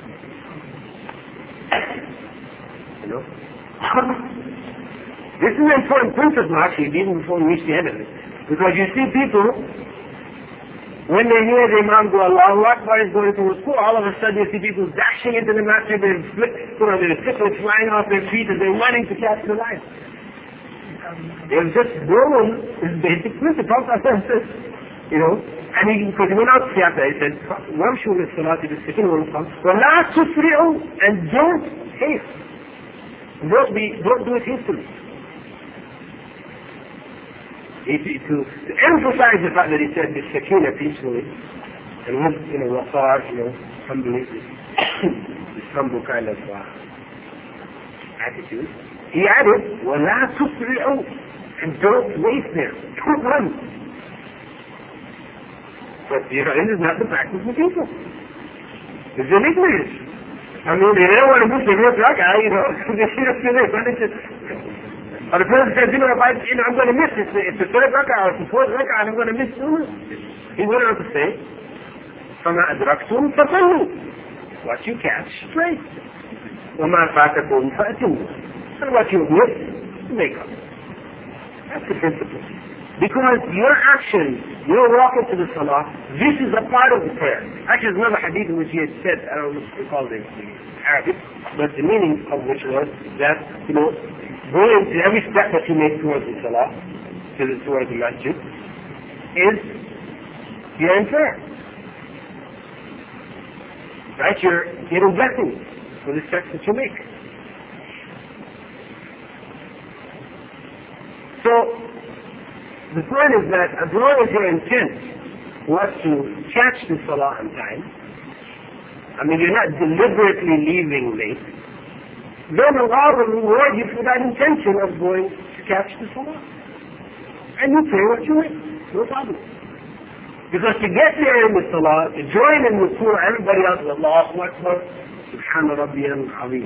This is an important principle actually, even before we reach the end of it. Because you see people, when they hear the Imam go Allahu Akbar is going to ruku, all of a sudden you see people dashing into the masjid, their slippers flying off their feet as they're running to catch the light. They've just blown his basic principle. And because he went out to Siyata, he said, وَمْشُوا لِلصَّلَاةِ بِالسَّكِينَ وَالْقَمْ وَلَا تُسْرِعُوا, and don't haste. Don't do it hastily. To emphasize the fact that he said بالسكينة peacefully, and with waqar, humbly, this humble kind of attitude, he added, وَلَا تُسْرِعُوا, and don't waste there. Don't run. But this is not the practice of people. It's an ignorance. I mean, they don't want to miss the first rak'ah, Or the person says, I'm going to miss it. It's the third rak'ah or the fourth rak'ah, and I'm going to miss it. He went on to say, فَمَا أَدْرَكْتُمْ فَصَلُّوا, what you catch, pray. وَمَا فَاتَكُمْ فَأْتُمُوا, and what you miss, make up. That's the principle. Because your action, your walk into the salah, this is a part of the prayer. Actually, there's another hadith in which he had said, I don't recall the Arabic, but the meaning of which was that, going to every step that you make towards the salah, towards the masjid, is you're in prayer. Right? You're getting blessings for the steps that you make. So, the point is that as long as your intent was to catch the salah on time, you're not deliberately leaving late, then Allah will reward you for that intention of going to catch the salah. And you pray what you wish, no problem. Because to get there in the salah, to join in the surah, everybody else is Allahu Akbar, Subhana Rabbiyal Azim.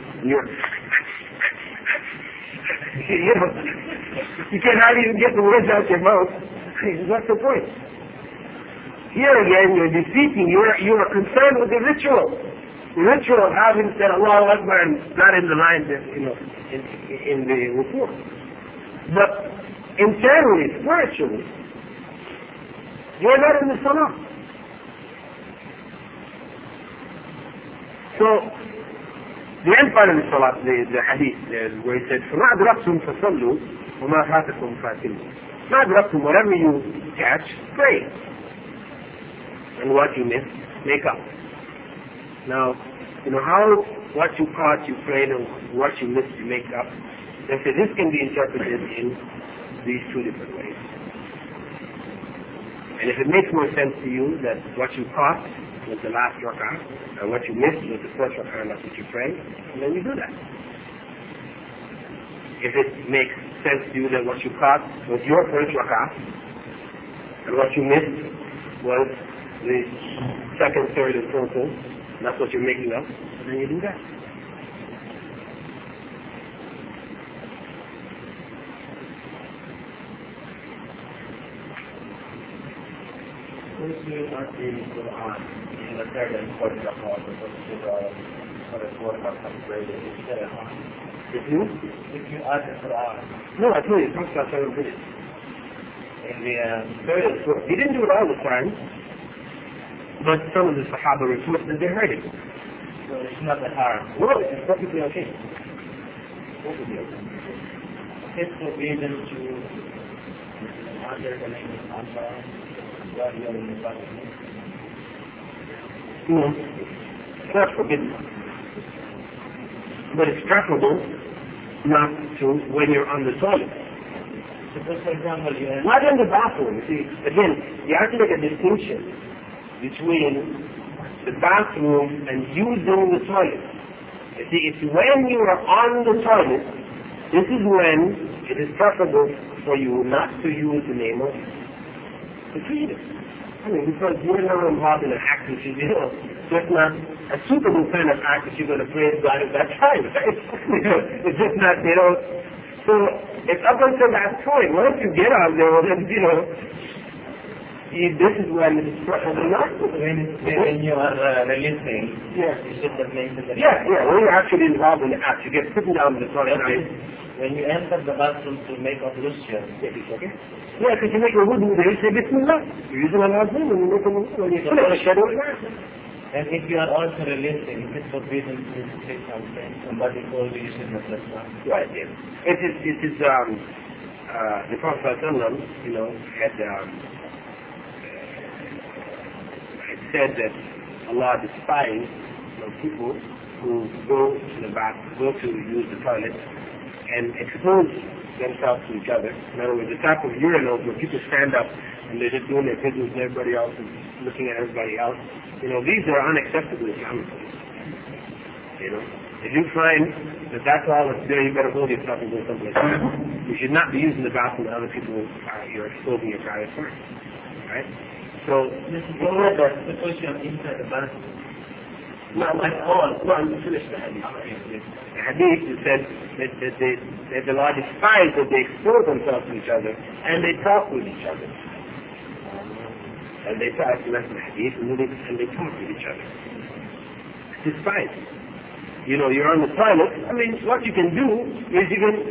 You cannot even get the words out your mouth. What's the point? Here again, you're defeating, you are concerned with the ritual. The ritual of having said Allahu Akbar and not in the line, in the wudu. But internally, spiritually, you're not in the salah. So, the end part of the salah, the hadith, where he said, فَمَا أَدْرَكْتُمْ فَصَلُّوا وَمَا فَاتَكُمْ فَاتِمُوا. مَا أَدْرَكْتُمْ, whatever you catch, pray. And what you miss, make up. Now, how what you caught, you prayed, and what you missed, you make up. They say this can be interpreted in these two different ways. And if it makes more sense to you that what you caught was the last rak'ah, and what you missed was the first rak'ah, and that's what you pray, then you do that. If it makes sense to you that what you caught was your first rak'ah, and what you missed was the second, third, and fourth, and that's what you're making up, then you do that. If you are reading Quran in the third and fourth rak'ah, for the fourth rak'ah prayer, if you add the Quran, no, I told you, it comes about 7 minutes. In the third and fourth, he didn't do it all the time, but some of the Sahaba report that they heard it. So it's not that hard. No, it's perfectly okay. Perfectly okay. It's forbidden to under the name of Allah. No, it's not forbidden. But it's preferable not to when you're on the toilet. Suppose, for example, not in the bathroom. See, again, you have to make a distinction between the bathroom and using the toilet. You see, it's when you are on the toilet, this is when it is preferable for you not to use the name of the Creator. Because you're not involved in an act which is, just not a suitable kind of act that you're going to praise God at that time, right? It's just not, so it's up until that point. Once you get out there, then, this is when it's preferable not to. When you are releasing, you should have mentioned that. Yeah, when you're actually involved in the act, you get sitting down in the toilet. When you enter the bathroom to make ablution, okay? Yeah, because you make a wudu there, you say Bismillah. You're using an azim when you make a wudu, when you finish, you do it. And if you are also releasing, it is forbidden to say something. Somebody told you should not respond. Right, yes. It is, the Prophet had said that Allah despises people who go to the bath, go to use the toilet, and expose themselves to each other. In other words, the type of urinals where people stand up and they're just doing their business and everybody else is looking at everybody else. These are unacceptable Islamically. If you find that that's all that's there, you better hold yourself and go someplace else. You should not be using the bathroom that other people you're exposing your private parts. Right? So this is the question inside the bathroom. Not like all. No, I'm finished the hadith. The hadith said that the law despises that they expose themselves to each other and they talk with each other. And they talk less in the hadith and they talk with each other. It's despised. You're on the toilet. I mean, what you can do is you can,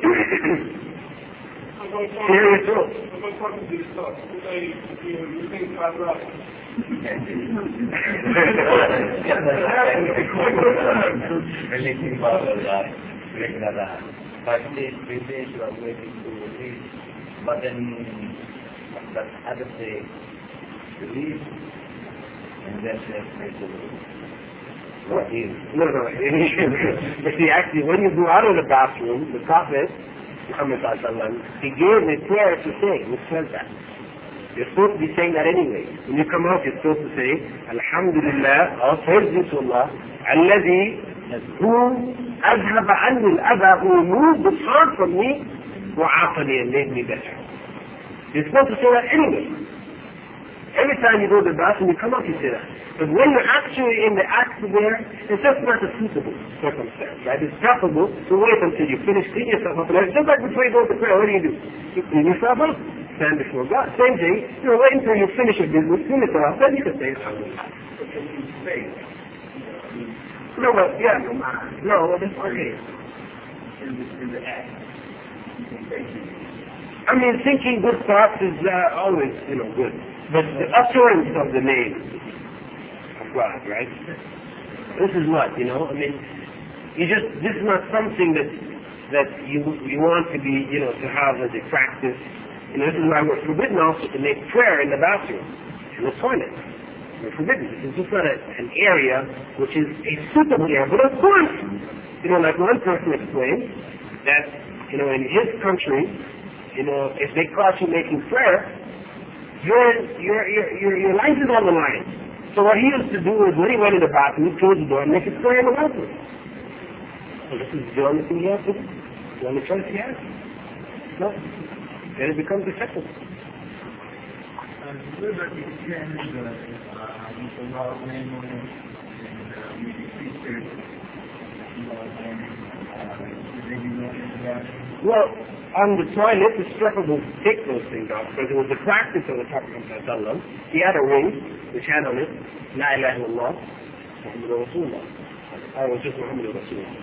clear your throat. Releasing bubbles are regular. But these days you are waiting to release. But then that other day release and then say to what is? No. You see, actually, when you go out of the bathroom, the Prophet Muhammad he gave a prayer to say, which says that. You're supposed to be saying that anyway. When you come out, you're supposed to say, Alhamdulillah, all praise be to Allah, Alladhi, who azhaba anni al-adha, who removed the harm from me, wa'afani, and made me better. You're supposed to say that anyway. Every time you go to the bathroom, you come out, you say that. But when you're actually in the act there, it's just not a suitable circumstance, right? It's preferable to wait until you finish cleaning yourself up. And just like before you go to prayer, what do? You clean yourself up, stand before God. Same thing, wait until you finish your business, clean yourself up, then you can say Alhamdulillah. No, but yeah, no, that's okay. in the act. I mean, thinking good thoughts is always, good. But the utterance of the name of God, right? This is what, I mean, this is not something that you want to be, to have as a practice. This is why we're forbidden also to make prayer in the bathroom, in the toilet. We're forbidden. This is just not an area which is a suitable area. But of course, like one person explained, that, in his country, if they caught you making prayer, your life is on the line. So what he used to do is when he went in the bathroom, he closed the door and make his prayer in the bathroom. So this is the only thing he has to do. The only choice he has. No. Then it becomes acceptable. Well, on the toilet, it's preferable to take those things off because it was the practice of the Prophet ﷺ. He had a ring which had on it, La ilaha illallah, Muhammadur Rasulullah. I was just Muhammadur Rasulullah.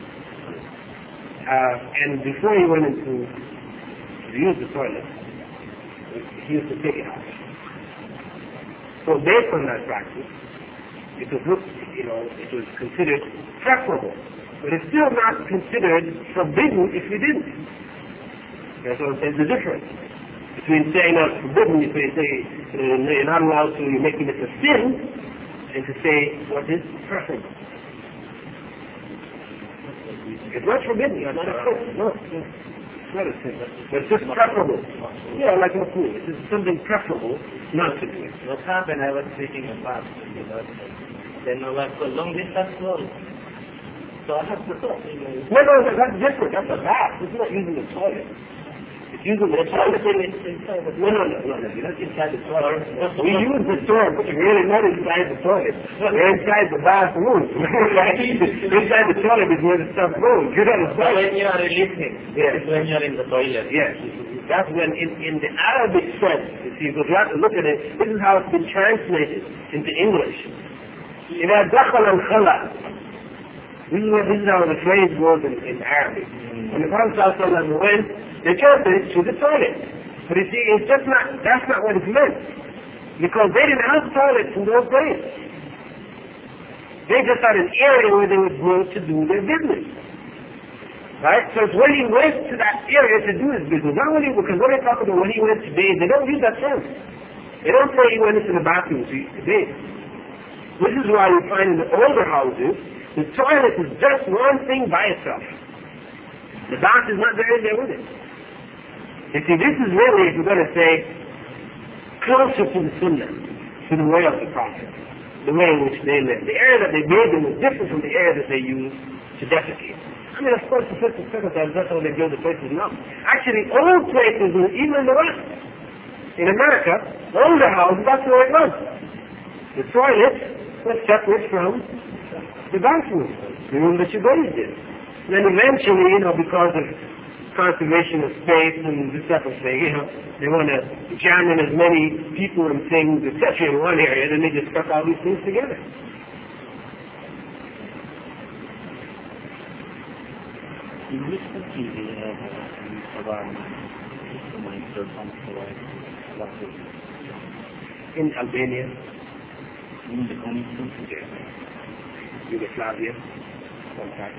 And before he went into to use the toilet, he used to take it off. So based on that practice, it was considered preferable. But it's still not considered forbidden if you didn't. That's what there's a difference between saying that's forbidden, if you say you're not allowed to, you're making it a sin, and to say what is preferable. It's not forbidden, it's not a sin. No, it's not a sin. But it's just preferable. Yeah, like a fool. It's just something preferable not to do it. What happened, I was taking a bath, then I was for long distance close. So I have to talk. No, that's different. That's a bath. It's not using the toilet. It's Using the toilet inside the toilet. No, not inside the toilet. We use the toilet, but really not inside the toilet. We're inside the bathroom. Inside the toilet is where the stuff goes. You understand? When you are releasing, it's when you are in the toilet. Yes. That's when, in the Arabic sense, you see, because you have to look at it, this is how it's been translated into English. إذا دخل الخلاء. This is how the phrase goes in Arabic. When the Prophet ﷺ went, they translated it to the toilet. But you see, it's just not, that's not what it's meant. Because they didn't have toilets in those days. They just had an area where they would go to do their business. Right? So it's when he went to that area to do his business. Not only because when they talk about when he went to bathe, they don't use that term. They don't say he went into the bathroom to bathe. This is why you find in the older houses, the toilet is just one thing by itself. The bath is not there in there with it. You see, this is really, if we're going to say, closer to the Sunnah, to the way of the Prophet, the way in which they lived. The area that they bathed in was different from the area that they used to defecate. I mean, of course, the first and second time, that's how they build the places now. Actually, old places, even in the West, in America, older houses, that's the way it was. The toilet was separate from the bathroom, the room that you bathed in. And then eventually, because of conservation of space and this type of thing, they want to jam in as many people and things, etc. in one area, then they just stuck all these things together. In which country do you have in Albania, in the community? Yugoslavia, sometimes.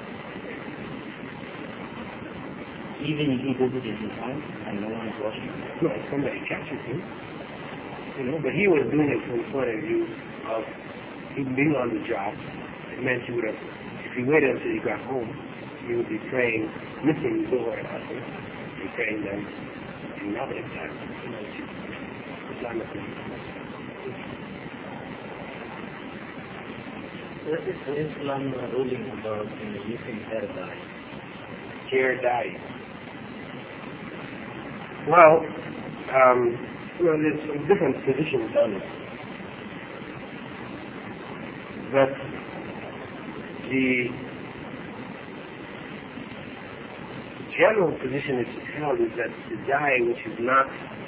Even if he visited his house and no one is watching? No, somebody catches him. But he was doing it from the point of view of him being on the job. It meant he would have, if he waited until he got home, he would be praying, missing Zohar and Asr, and praying them in Maghrib time. Islamically. What is Islam ruling about using hair dye? Hair dye. Well, there's some different positions on it. But the general position is held is that the dye which is not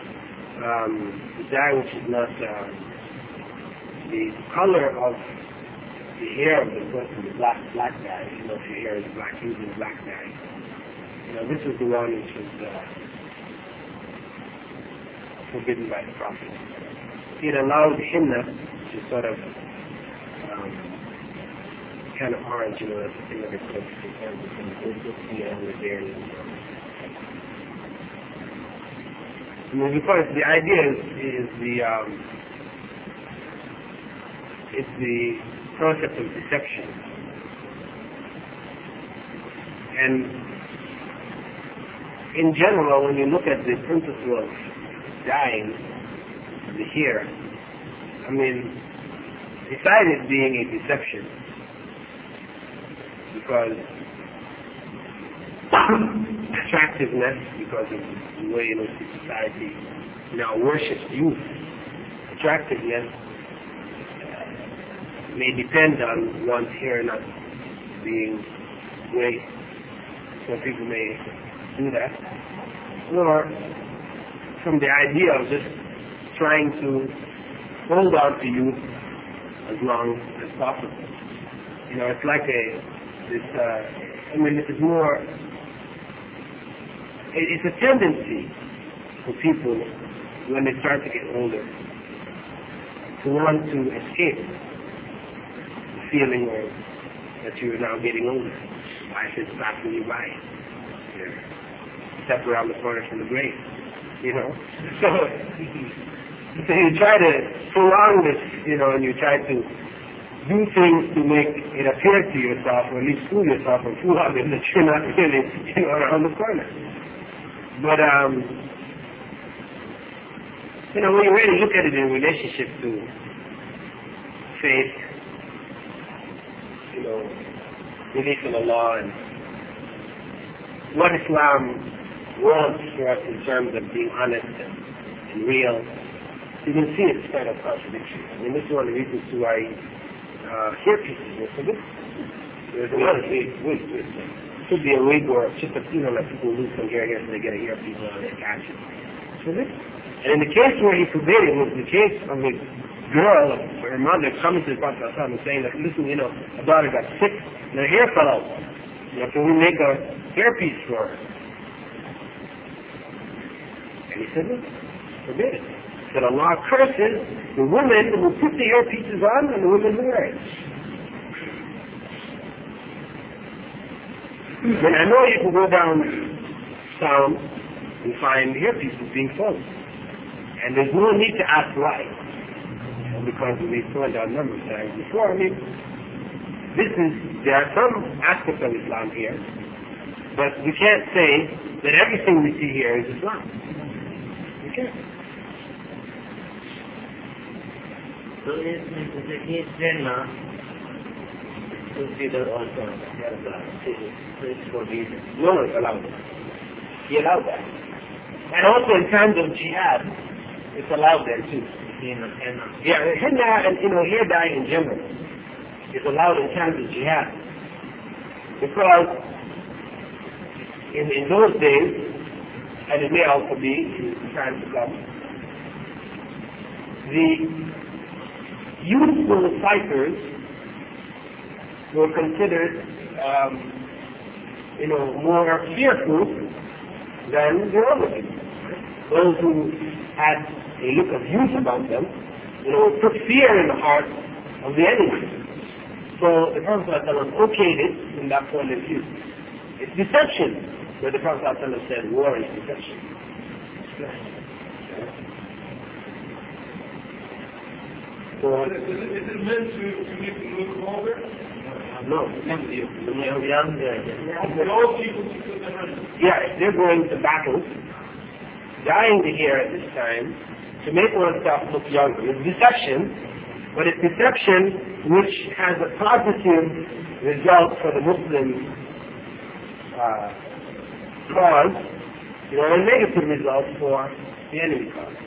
the color of the hair of the person, the black dye, if your hair is black, using black dye. This is the one which was forbidden by the Prophet. He had allowed henna, which is sort of kind of orange, that's the thing that it's called with there. Because the idea is the concept of deception. And in general, when you look at the principle of dyeing the hair, besides it being a deception, because attractiveness, because of the way in which society now worships youth, attractiveness may depend on one's hair not being great. So people may do that. Or from the idea of just trying to hold on to youth as long as possible. It's like it's a tendency for people when they start to get older to want to escape the feeling that you're now getting older. Life is passing you by. Step around the corner from the grave. So you try to prolong this, and you try to do things to make it appear to yourself, or at least fool yourself and fool others that you're not really, around the corner. But, when you really look at it in relationship to faith, belief in Allah, and what Islam wants for us in terms of being honest and real, you can see it's kind of contradictory. I mean, this is one of the reasons why hair pieces. So there's a lot of wigs. It could be a wig or just a, like people lose some hair here so they get a hairpiece on their catch it. So this, and in the case where he forbade it was the case of a girl, her mother coming to the Prophet and saying that, listen, a daughter got sick and her hair fell out. Can we make a hairpiece for her? And he said, no, forbid it. He said, Allah curses the women who put the earpieces on and the women who wear it. Then I know you can go down town and find earpieces being sold. And there's no need to ask why. Because we've pointed out a number of times before, there are some aspects of Islam here, but we can't say that everything we see here is Islam. We can't. So it's Jannah considered also it's forbidden. No, it's allowed. He allowed that. And also in times of jihad, it's allowed there too. Yeah, henna and hair dye in general is allowed in times of jihad. Because in those days, and it may also be in times to come, the youthful fighters were considered more fearful than the other people. Those who had a look of youth about them, put fear in the heart of the enemy. So the Prophet okayed it from that point of view. It's deception, where the Prophet said war is deception. So, is it meant to make them look older? No. The old people put them in. Yeah, if they're going to battle, dyeing the hair at this time to make oneself look younger is deception, but it's deception which has a positive result for the Muslim cause, and a negative result for the enemy cause.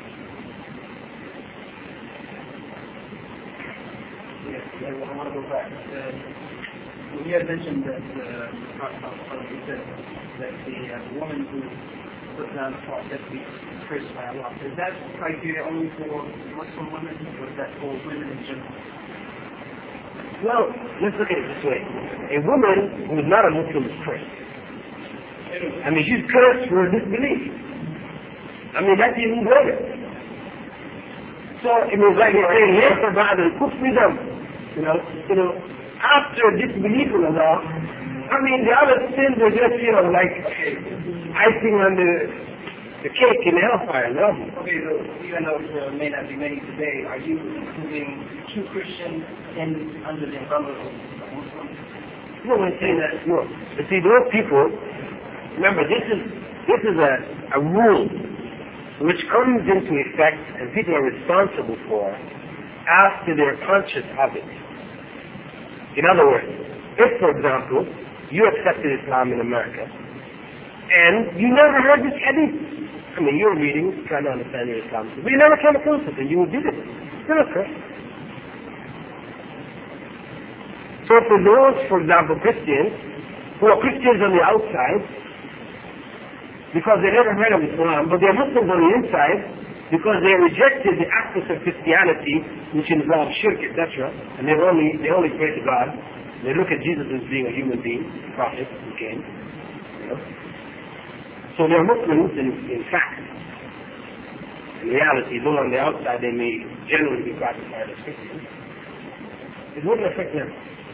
Yes, I want to go back. We had mentioned that Prophet said that the woman who put down the fault that we cursed by Allah. Is that criteria only for Muslim women, or is that for women in general? Well, let's look at it this way. A woman who is not a Muslim is cursed. She's cursed for disbelief. That's even greater. So it means like you're saying, yes, about the kufrism. After disbelief in Allah, the other sins are just, like icing on the cake in the hellfire. No? Okay, so even though there may not be many today, are you including true Christians under the umbrella of Muslim? No, I'm saying that. No. But see, those people, remember, this is a rule which comes into effect and people are responsible for after they're conscious of it. In other words, if, for example, you accepted Islam in America and you never heard this hadith, you're reading, trying to understand your Islam, but you never came across it and you did it. You're not cursed. So for those, for example, Christians, who are Christians on the outside, because they never heard of Islam, but they're Muslims on the inside, because they rejected the aspects of Christianity, which involve shirk, etc., and they only pray to God. They look at Jesus as being a human being, a prophet who came. So they're Muslims in fact. In reality, though on the outside they may generally be classified as Christians, it wouldn't affect them.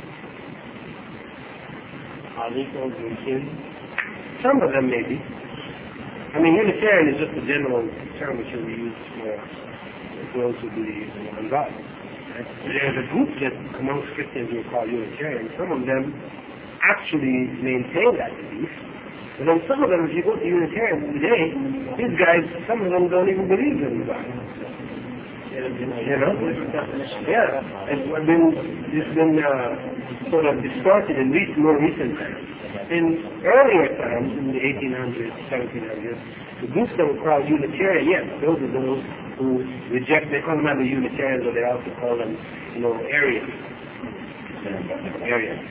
Are they called Christians? Some of them maybe. Unitarian is just a general term which we use for those who believe in God. Right? There's a group that amongst Christians we call Unitarian. Some of them actually maintain that belief. And then some of them, if you go to Unitarian today, these guys, some of them don't even believe in God. You know? Yeah. It's been sort of distorted in more recent times. In earlier times, in the 1800s, 1700s, the groups that were called Unitarian, yes, those are those who reject, they call them not the Unitarians, but they also call them, Arians. Arians.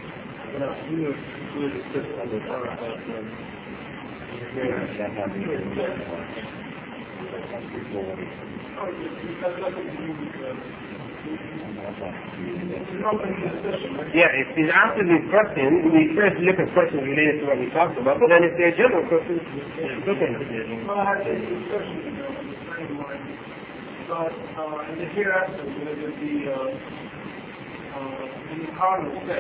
Yeah, if he's after these questions, we first look at questions related to what we talked about, but then if they're general questions, look at it. Well, I had a discussion with a friend of mine about in the hereafter, whether in the carnal sex.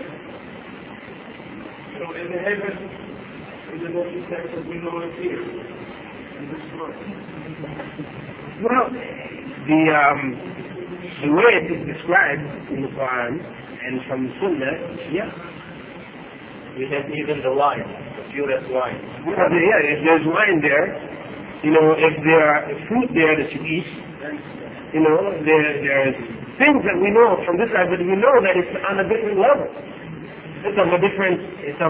In the heaven, is it only sex as we know it here, in this world? Well, the way it is described in the Quran and from Sunnah, yeah. We have even the wine, the purest wine. Well, if there's wine there, if there are fruit there that you eat, there's things that we know from this side, but we know that it's on a different level. It's of a different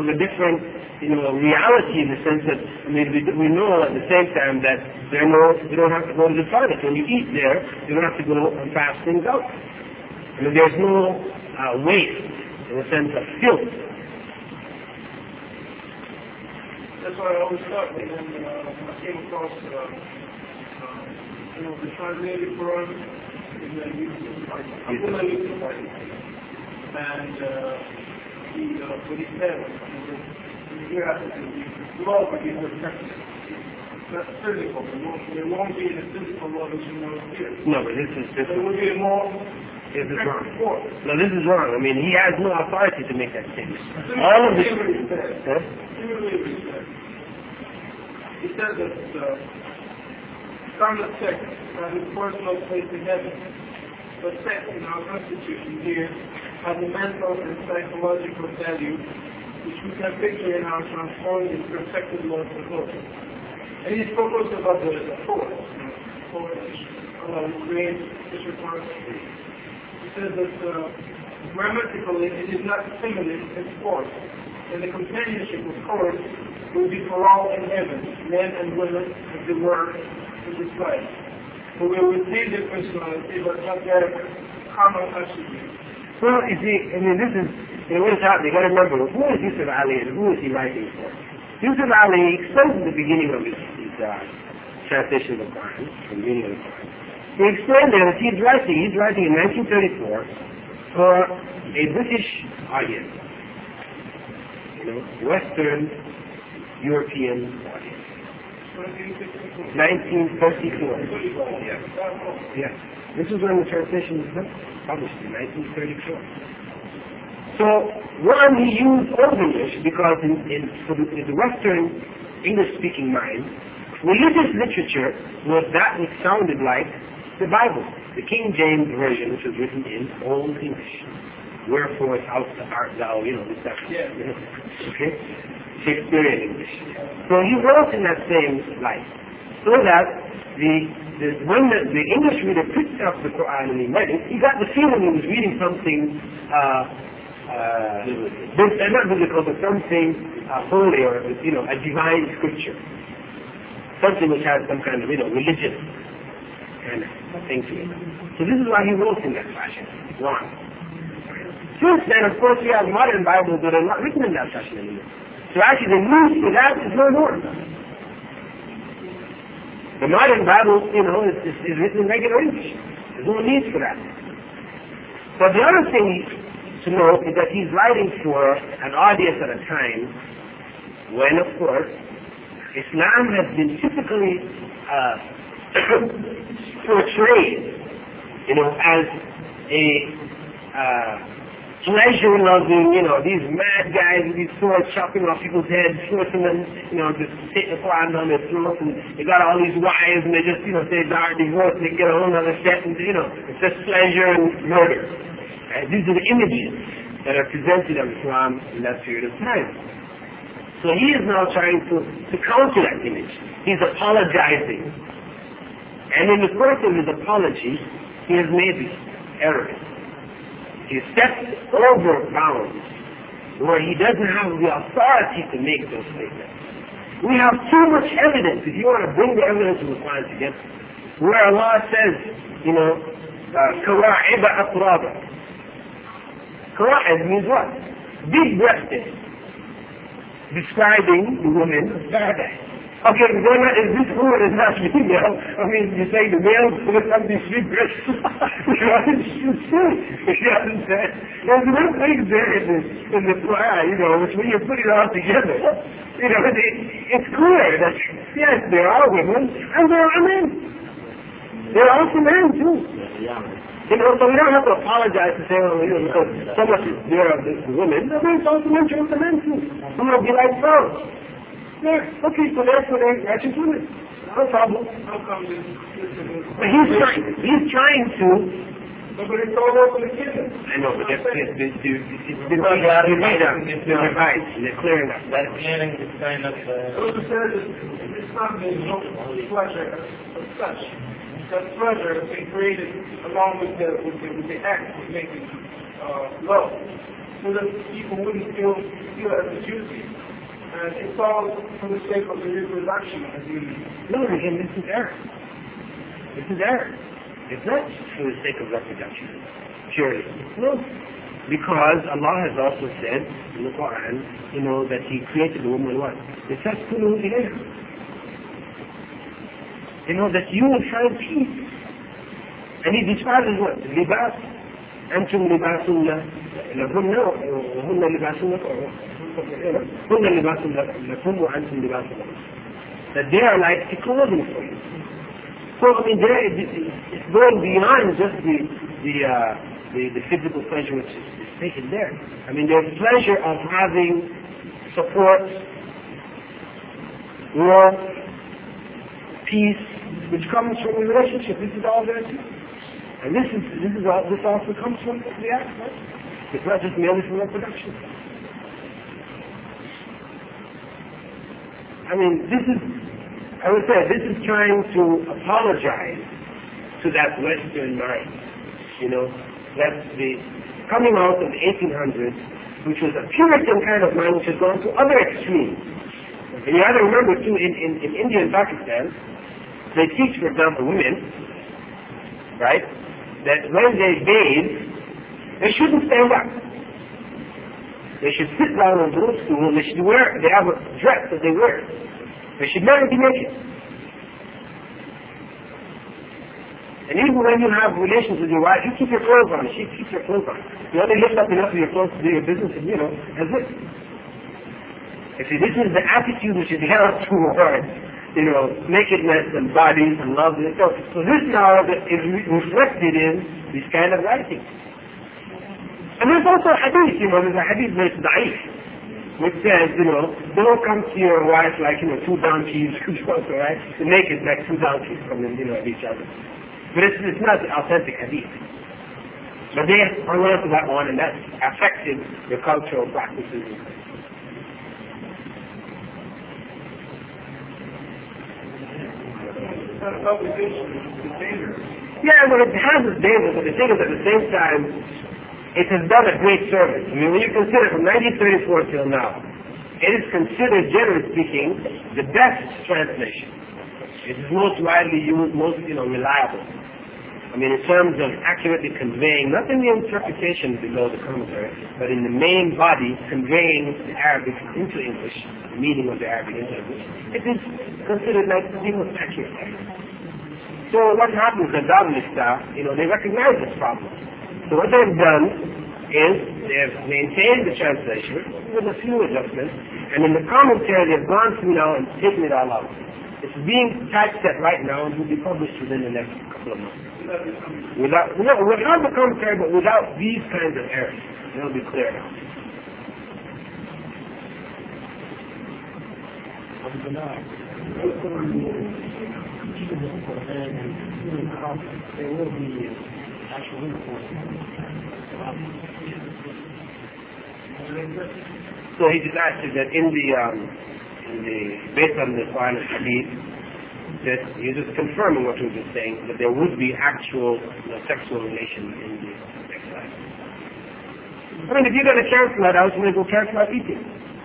reality in the sense that we know at the same time that you don't have to go to the toilet. When you eat there, you don't have to go and pass things out. There's no waste in the sense of filth. That's why I always thought when I came across the translated Quran in the YouTube and what he said hereafter the law will be perfected. That's physical. There won't be the physical law that you know here. No, but this is There will be a more This is wrong. No, this is wrong. I mean, he has no authority to make that statement. All of this. He says that common sex has a personal place in heaven. But sex in our constitution here has a mental and psychological value which we can picture in our transformed and perfected laws of God. And he spoke also about the force, grain, fish report. He says that grammatically it is not feminine, it's force. And the companionship of course will be for all in heaven, men and women, as they were in this life. But we will retain their personality, but not their common attributes. Well, you see, this is, what's happening, you got to remember, who is Yusuf Ali and who is he writing for? Yusuf Ali explains at the beginning of his translation of the Quran, the beginning of the Quran. He explained there that he's writing in 1934 for a British audience, Western European audience. 1934. Yeah. This is when the translation was published in 1934. So, one, he used Old English because in the Western English-speaking mind, religious literature was that which sounded like the Bible, the King James Version, which was written in Old English. Wherefore art thou, this stuff. Okay? Shakespearean English. So he wrote in that same light, so that when the English reader picked up the Quran and he read it, he got the feeling he was reading something not biblical, but something holy or a divine scripture, something which has some kind of religious kind of thing to it. So this is why he wrote in that fashion. One. Since then, of course, we have modern Bibles that are not written in that fashion anymore. So actually the need for that is no more. The modern Bible, is written in regular English. There's no need for that. But the other thing to know is that he's writing for an audience at a time when, of course, Islam has been typically portrayed, as a pleasure-loving, these mad guys with these swords chopping off people's heads, forcing them, just take the Quran down their throats, and they got all these wives, and they just, say they're divorced, they get a whole other set, and, it's just pleasure and murder. These are the images that are presented of Islam in that period of time. So he is now trying to counter that image. He's apologizing. And in the course of his apology, he has made these errors. He stepped over bounds where he doesn't have the authority to make those statements. We have too much evidence, if you want to bring the evidence of the Quran together, where Allah says, كَوَاعِبَ أَطْرَابًا. Kawa'ib means what? Big-breasted. Describing the women of paradise. Okay, is this woman is not female? I mean, you say the male with something big-breasted. It's true. You understand? There's one thing there in the Quran, which when you put it all together, it's clear that, yes, there are women and there are men. There are also men too. So we don't have to apologize to say, because so much there are the women, there's also mention of the men too. Who will be like so. Yeah, okay, so therefore they're righteous women. No problem. But he's trying to. But it's all over the kingdom. I know, but it's been revised. They're clearing up. That's clearing this kind of... It's not the pleasure of such. That pleasure has been created along with the act of making love. So that people wouldn't feel as a duty. And it's all for the sake of the reproduction of human. No, again, this is error. This is error. It's not for the sake of reproduction, purely. No. Because Allah has also said in the Quran, that He created the woman what? لِتَسْكُنُوا إِلَيْهَا. That you will find peace. And He describes it what? لِبَاسٌ أَنْتُمْ لِبَاسٌ لَهُنَّ وَهُنَّ لِبَاسٌ لَكُمْ هُنَّ لِبَاسٌ لَكُمْ وَأَنْتُمْ لِبَاسٌ لَهُنَّ. That they are like a clothing for you. So it's going beyond just the physical pleasure which is taken there. I mean, there's pleasure of having support, love, peace, which comes from the relationship. This is all there too. And this also comes from the act, right? It's not just merely from reproduction. I mean, I would say this is trying to apologize to that Western mind. That's the coming out of the 1800s, which was a Puritan kind of mind which has gone to other extremes. And you have to remember too, in India and Pakistan, they teach, for example, women, right, that when they bathe, they shouldn't stand up. They should sit down on the stool, and they have a dress that they wear. They should never be naked. And even when you have relations with your wife, you keep your clothes on. She keeps her clothes on. You only lift up enough of your clothes to do your business, and that's it. You see, this is the attitude which is held towards, nakedness and bodies and love. So this now is reflected in these kind of writings. And there's also a hadith, there's a hadith that's da'if, which says, don't come to your wife like, two donkeys, right? Naked like two donkeys from at each other. But it's not the authentic hadith. But they hung on to that one, and that affected the cultural practices. Yeah, well, it has its dangers, but the thing is, at the same time, it has done a great service. I mean, when you consider from 1934 till now, it is considered, generally speaking, the best translation. It is most widely used, most reliable. I mean, in terms of accurately conveying, not in the interpretation below the commentary, but in the main body, conveying the Arabic into English, the meaning of the Arabic into English, it is considered like the most accurate. So what happens at Darulista, they recognize this problem. So what they've done is they've maintained the translation with a few adjustments, and in the commentary they've gone through now and taken it all out. It's being typeset right now and will be published within the next couple of months. Without the commentary, but without these kinds of errors. It'll be clear now. There will be actual So he just asked that in the based on the Quran and Hadith, that you're just confirming what we were just saying, that there would be actual sexual relations in the sex life. I mean, if you're going to cancel that out, you're going to go cancel out eating.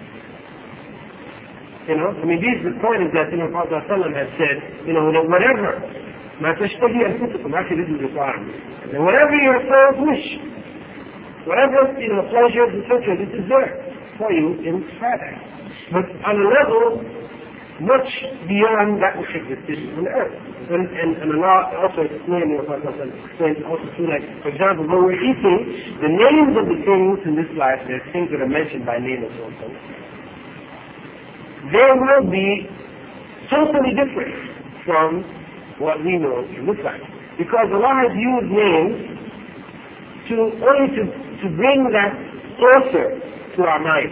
You know, I mean, the point is that, Prophet ﷺ has said, that whatever, actually this is the Quran, that whatever your souls wish, whatever, pleasures, etc., this is there for you in paradise. But on a level much beyond that which existed on earth. And Allah also explained, also too, like, for example, when we're eating, the names of the things in this life, there's things that are mentioned by name and so on. They will be totally different from what we know in this life. Because Allah has used names only to bring that closer to our mind.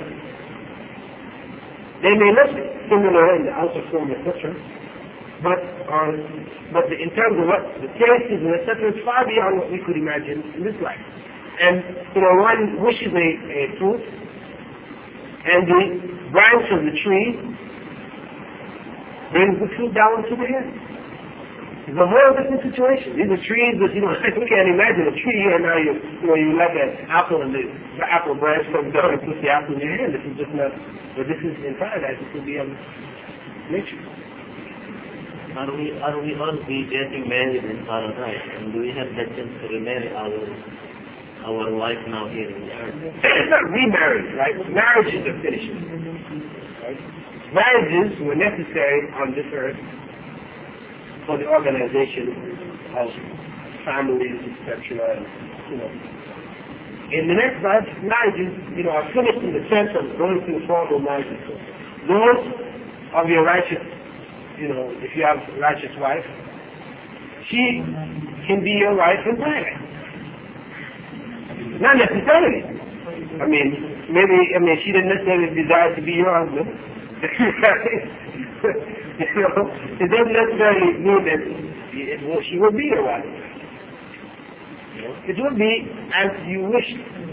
They may look similar in the outer form, etc. But in terms of what the taste is, etc., it's far beyond what we could imagine in this life. And one wishes a fruit, and the branch of the tree brings the fruit down to the head. It's a whole different situation. These are trees that, we can't imagine a tree, and now you like an apple, and the apple branch comes down and puts the apple in your hand. This is just not, but this is in paradise. This will be nature. Are we all be getting married in paradise? And do we have the chance to remarry our wife now here in the earth? It's not remarriage, right? Marriage is a finish. Right? Marriages were necessary on this earth for the organization of families, etc. In the next life, marriages, are finished in the sense of going through formal marriages. Those of your righteous, if you have a righteous wife, she can be your wife in paradise. Not necessarily. Maybe she didn't necessarily desire to be your husband. It doesn't necessarily mean that she will be your wife. It will be as you wish.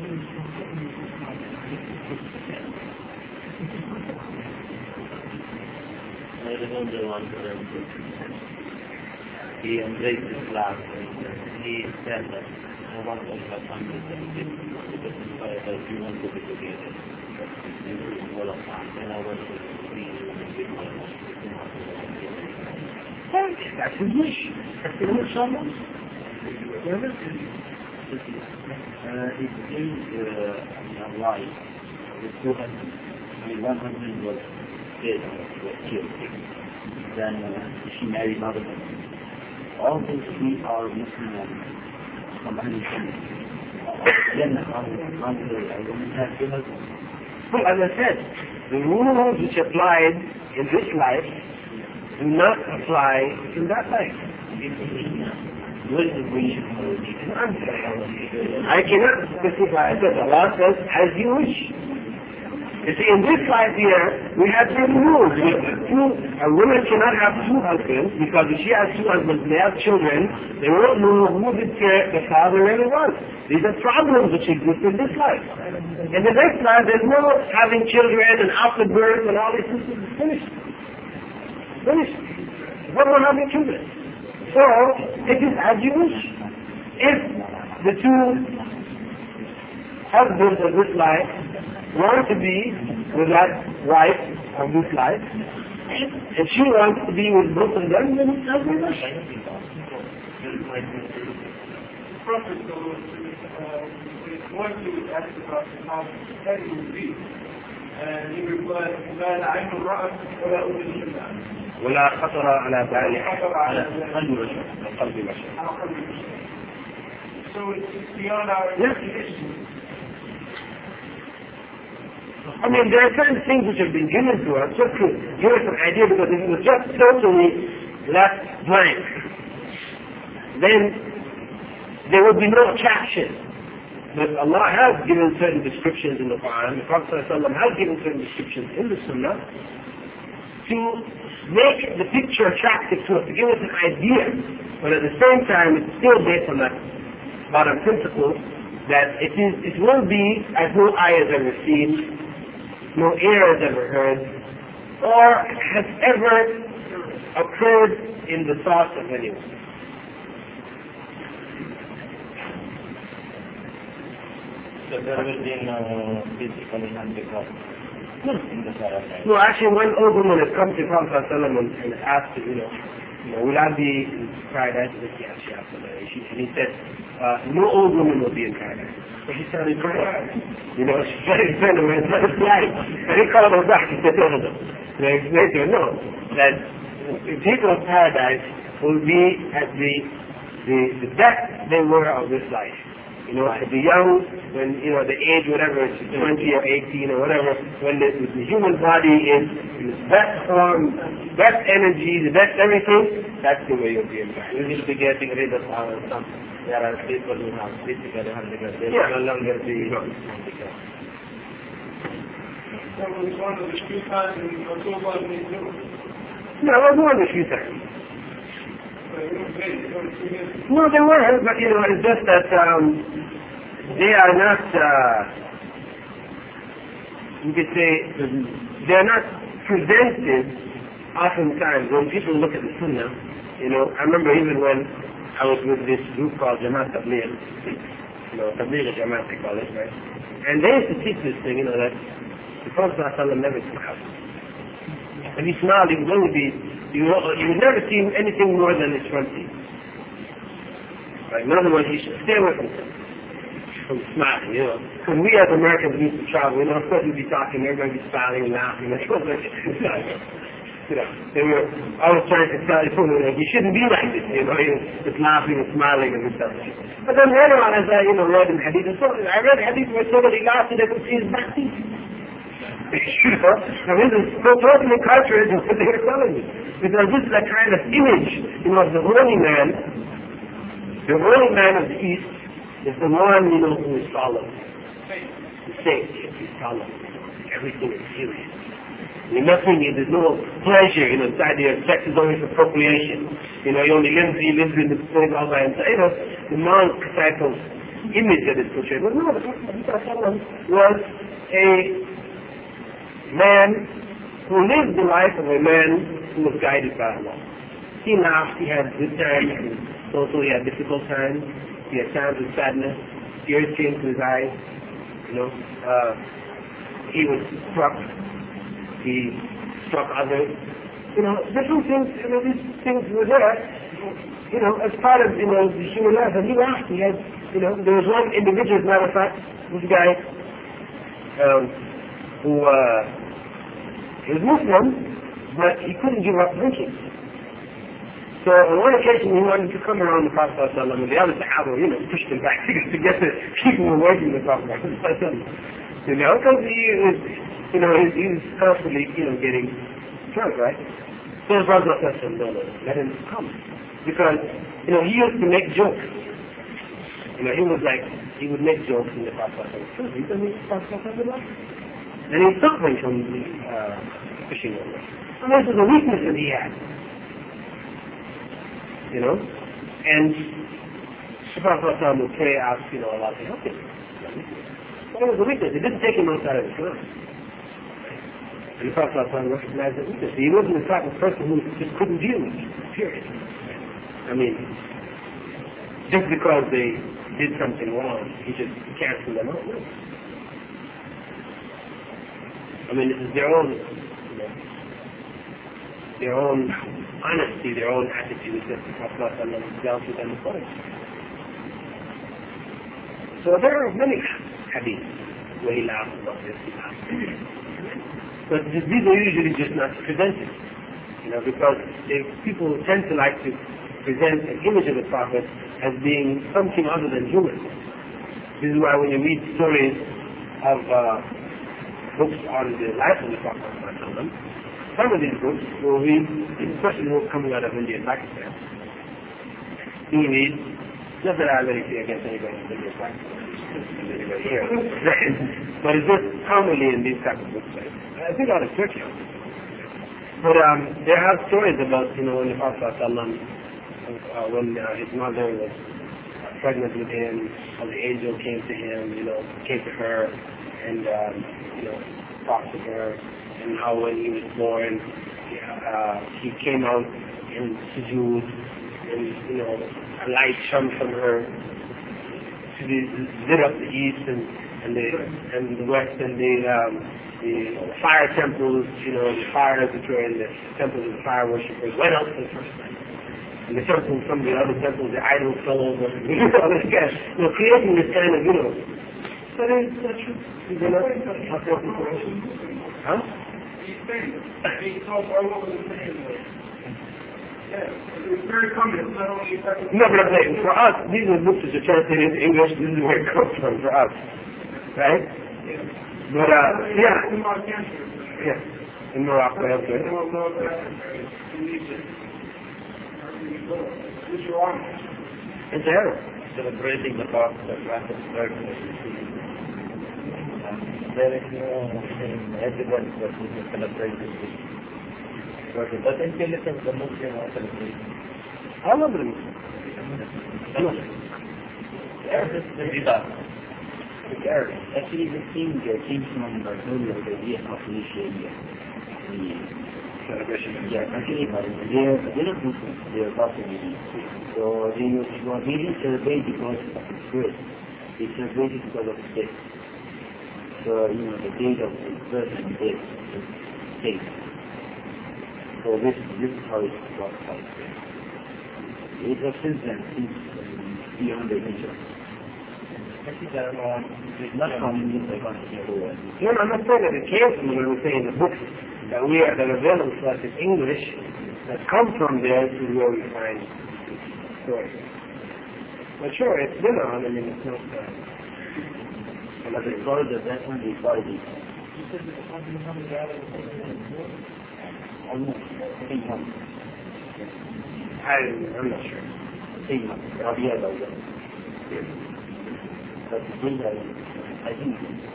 I remember one time he embraced Islam and he said that I want to have family because we want to be together. And I want to be with my husband. That's his wish. That's the wish of someone. It is life. One husband was dead, was killed. Then she married another one. All these three are Muslim women. Then I don't have two husbands. Well, as I said, the rules which applied in this life do not apply in that life. What is the reason for it? I cannot specify that Allah says as you wish. You see, in this life here, we have certain rules. A woman cannot have two husbands, because if she has two husbands and they have children, they won't know who the father really was. These are problems which exist in this life. In the next life, there's no having children and after birth and all these things. It's finished. Finished. What more having children? So, it is as you wish. If the two husbands of this life want to be with that wife of this life, and she wants to be with both of them, then it's as we wish. Prophet one who asked about how heavy would be, and he replied, لا العين الرأس ولا أذن السمع. ولا خطر على بال قلب بشر. So it's beyond our imagination. I mean, there are certain things which have been given to us just to give us an idea, because if it was just totally left blank, then there would be no attraction. But Allah has given certain descriptions in the Quran, the Prophet ﷺ has given certain descriptions in the Sunnah to make the picture attractive to us, to give us an idea, but at the same time it's still based on that bottom principle that it will be as no eye has ever seen, no ear has ever heard, or has ever occurred in the thoughts of anyone. So there will be no physical handicap in the paradise. No, actually, one old woman had come to Prophet ﷺ and asked him, will I be in paradise? He said, yes, absolutely. And he said, no old woman will be in paradise. So she started crying. She started saying, it's life. And he called her back and said, no. And I explained to her, no, that the people of paradise will be at the best they were of this life. At the young, when, the age, whatever, it's 20 or 18 or whatever, when the human body is in its best form, best energy, the best everything, that's the way you'll be in paradise. We will be getting rid of our something. There are people who have physical handicap. They will no longer be handicapped. That was one of the few times in October in New No, it was one of the few times. No, they were, but it's just that they are not, you could say, they are not presented oftentimes when people look at the Sunnah. I remember even when I was with this group called Jamaat Tabligh, Tabligh Jamaat they call it, right? And they used to teach this thing, that the Prophet ﷺ never smiled. When he smiled, he would only be, you would never see anything more than his front teeth. Right? In other words, you should stay away from smiling, Because we as Americans used to travel, of course we'd be talking, everybody would be smiling and laughing. They were always trying to tell you shouldn't be like this, just laughing and smiling and stuff. But then later on, as I, read in Hadith, I read Hadith where somebody laughed and they could see his back teeth. This is totally contrary to what they were telling me. Because this is a kind of image, of the holy man. The holy man of the East is the one, who is solemn. The saint is solemn. Everything is serious. There's no pleasure, inside the sex is only for procreation. He only lives in the synagogue by himself. The monk type of image that is portrayed. But no, the Prophet was a man who lived the life of a man who was guided by Allah. He laughed, he had good times, and also he had difficult times. He had times of sadness, tears came to his eyes. He was struck. He struck others. Different things, these things were there, as part of, the human life. And he laughed. He had, there was one individual, as a matter of fact, this guy, who he was Muslim, but he couldn't give up drinking. So on one occasion he wanted to come around the Prophet ﷺ, and the other Sahaba, pushed him back to get the people away from the Prophet ﷺ. Because he was constantly, getting drunk, right? So the Prophet ﷺ, no, let him come. Because, he used to make jokes. He was like, he would make jokes in the Prophet ﷺ. He doesn't make the Prophet ﷺ. And he's suffering from pushing away. And this is a weakness that he had. And the Prophet ﷺ would pray, ask, Allah to help him. But it was a weakness. It didn't take him outside of Islam. And the Prophet ﷺ recognized that weakness. He wasn't the type of person who just couldn't deal with it, period. Just because they did something wrong, he just canceled them out. No. This is their own honesty, their own attitude that the Prophet ﷺ dealt with them according to. So there are many hadiths where he laughs about this, But these are usually just not presented, because people tend to like to present an image of the Prophet as being something other than human. This is why when you read stories of books on the life of the Prophet, some of these books will read, especially those coming out of India and Pakistan, you read, not that I have anything against anybody in India and Pakistan, anybody here, but it's just commonly in these types of books. I think out of Turkey. But there are stories about, when the Prophet when his mother was pregnant with him, how the angel came to him, came to her and, talked to her, and how when he was born, he came out and sujood, and light shone from her. She lit up the east and the west, and the fire temples, the fires which were in the temples of the fire worshippers went out for the first time. And the temples, some of the other temples, the idols fell over. Creating this kind of, So that's true. Huh? He's told all over the nation. It's very common. It's not only No, but I'm saying, for us, these are books that are translated into English. This is where it comes from for us. Right? But, yeah. In Morocco, that's good. In Arab. Celebrating the fact that Prophet's birthday. There is no evidence that we can celebrate this birthday. But in Philippines, the Muslims are celebrating. I love them. Actually, the thing came from the idea of initiating Celebration. Yeah, actually, they're not Muslims, they're Muslims. So they didn't celebrate because of the birth. They celebrated because of the death. So, the date of the birth and death is same. So this is how it works out. It was since then, beyond the nature. It's not common in the country. No, I'm not saying that it came from when we say in the books that are available to us in English that come from there to where we find stories. But sure, it's been on. I mean, it's not. But it's called the best one, they call it. Almost 3 months. I'm not sure. 3 months. I'll be about that. But the thing I think,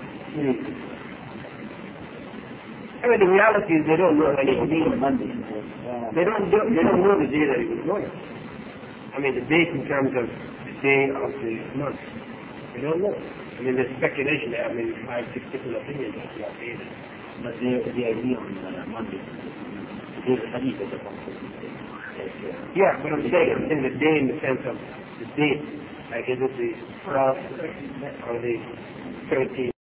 I mean, the reality is they don't know anything. Monday. They don't know the day that it was born. I mean, the date in terms of the day of the month. They don't know. I mean, there's speculation. I mean, 5, 6 different opinions of what day it is. But the idea on Monday, there's a hadith of the Prophet. Yeah, but I'm saying the day in the sense of the date. Like, is it the 12th or the 13th?